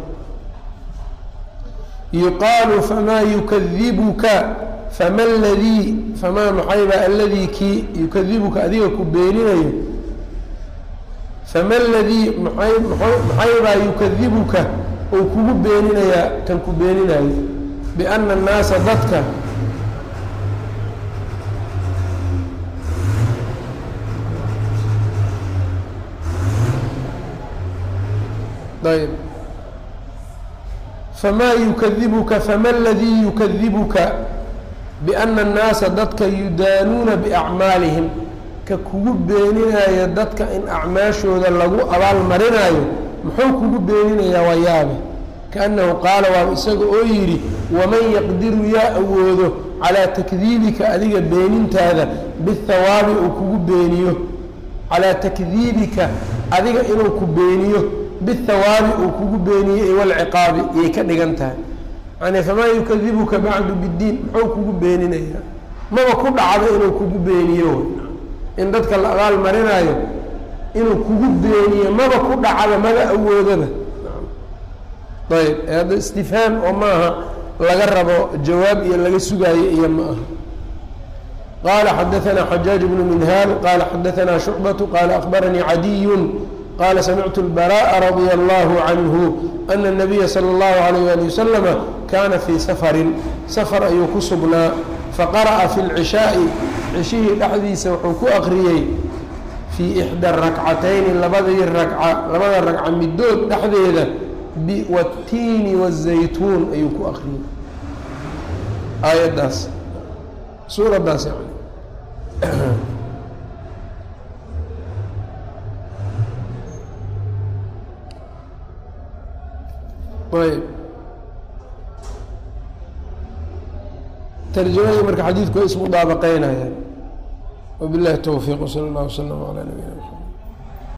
yuqaalu famaa yukadibuka fama ladii famaa maxayba aladii kii yukadibuka adiga ku beeninayo fama ladii maay maxaybaa yukadibuka ou kugu beeninayaa kan ku beeninayo biana annaasa dadka ayb famaa yukadibuka fama aladii yukadibuka biana annaasa dadka yudaanuuna biacmaalihim ka kugu beeninaya dadka in acmaashooda lagu abaalmarinayo muxuu kugu beeninayaa waa yaabe kaannahu qaala waa isaga oo yidhi waman yaqdiru yaa awoodo calaa takdiibika adiga beenintaada bihawaabi uu kugu beeniyo calaa takdiibika adiga inuu ku beeniyo bihawaabi uu kugu beeniyey walciqaabi iyay ka dhigan tahay yani famaa yukadibuka bacdu biddiin muxuu kugu beeninayaa maba ku dhacdo inuu kugu beeniyo in dadka la abaal marinaayo inuu kugu beeniyo maba ku dhacdo maba awoodaba ayb hadda istifhaam oo maaha laga rabo jawaab iyo laga sugaayo iyo ma aha qala xadaثna xajaaج بن minhal qala xadaثna شhucbaة qala أخbaranii cadiy qala samictu الbarاء radي الlah عanه أna النabiya slى الlahu عalيه ali waslama kana fii safarin safar ayuu ku sugnaa faqara'a fi اlcishaaءi cishihii dhexdiisa wuxuu ku akriyey fii ixdى rakcatayni labadii ragca labada ragca midood dhexdeeda wالtiini والzaytuun ayuu ku akriyey aayaddaas suuraddaas yani ayb tarjamadii marka xadiidku way ismudaabaqeynayaan wabillahi towfiiq wsala اllah wslama calaa nabiyina mxamed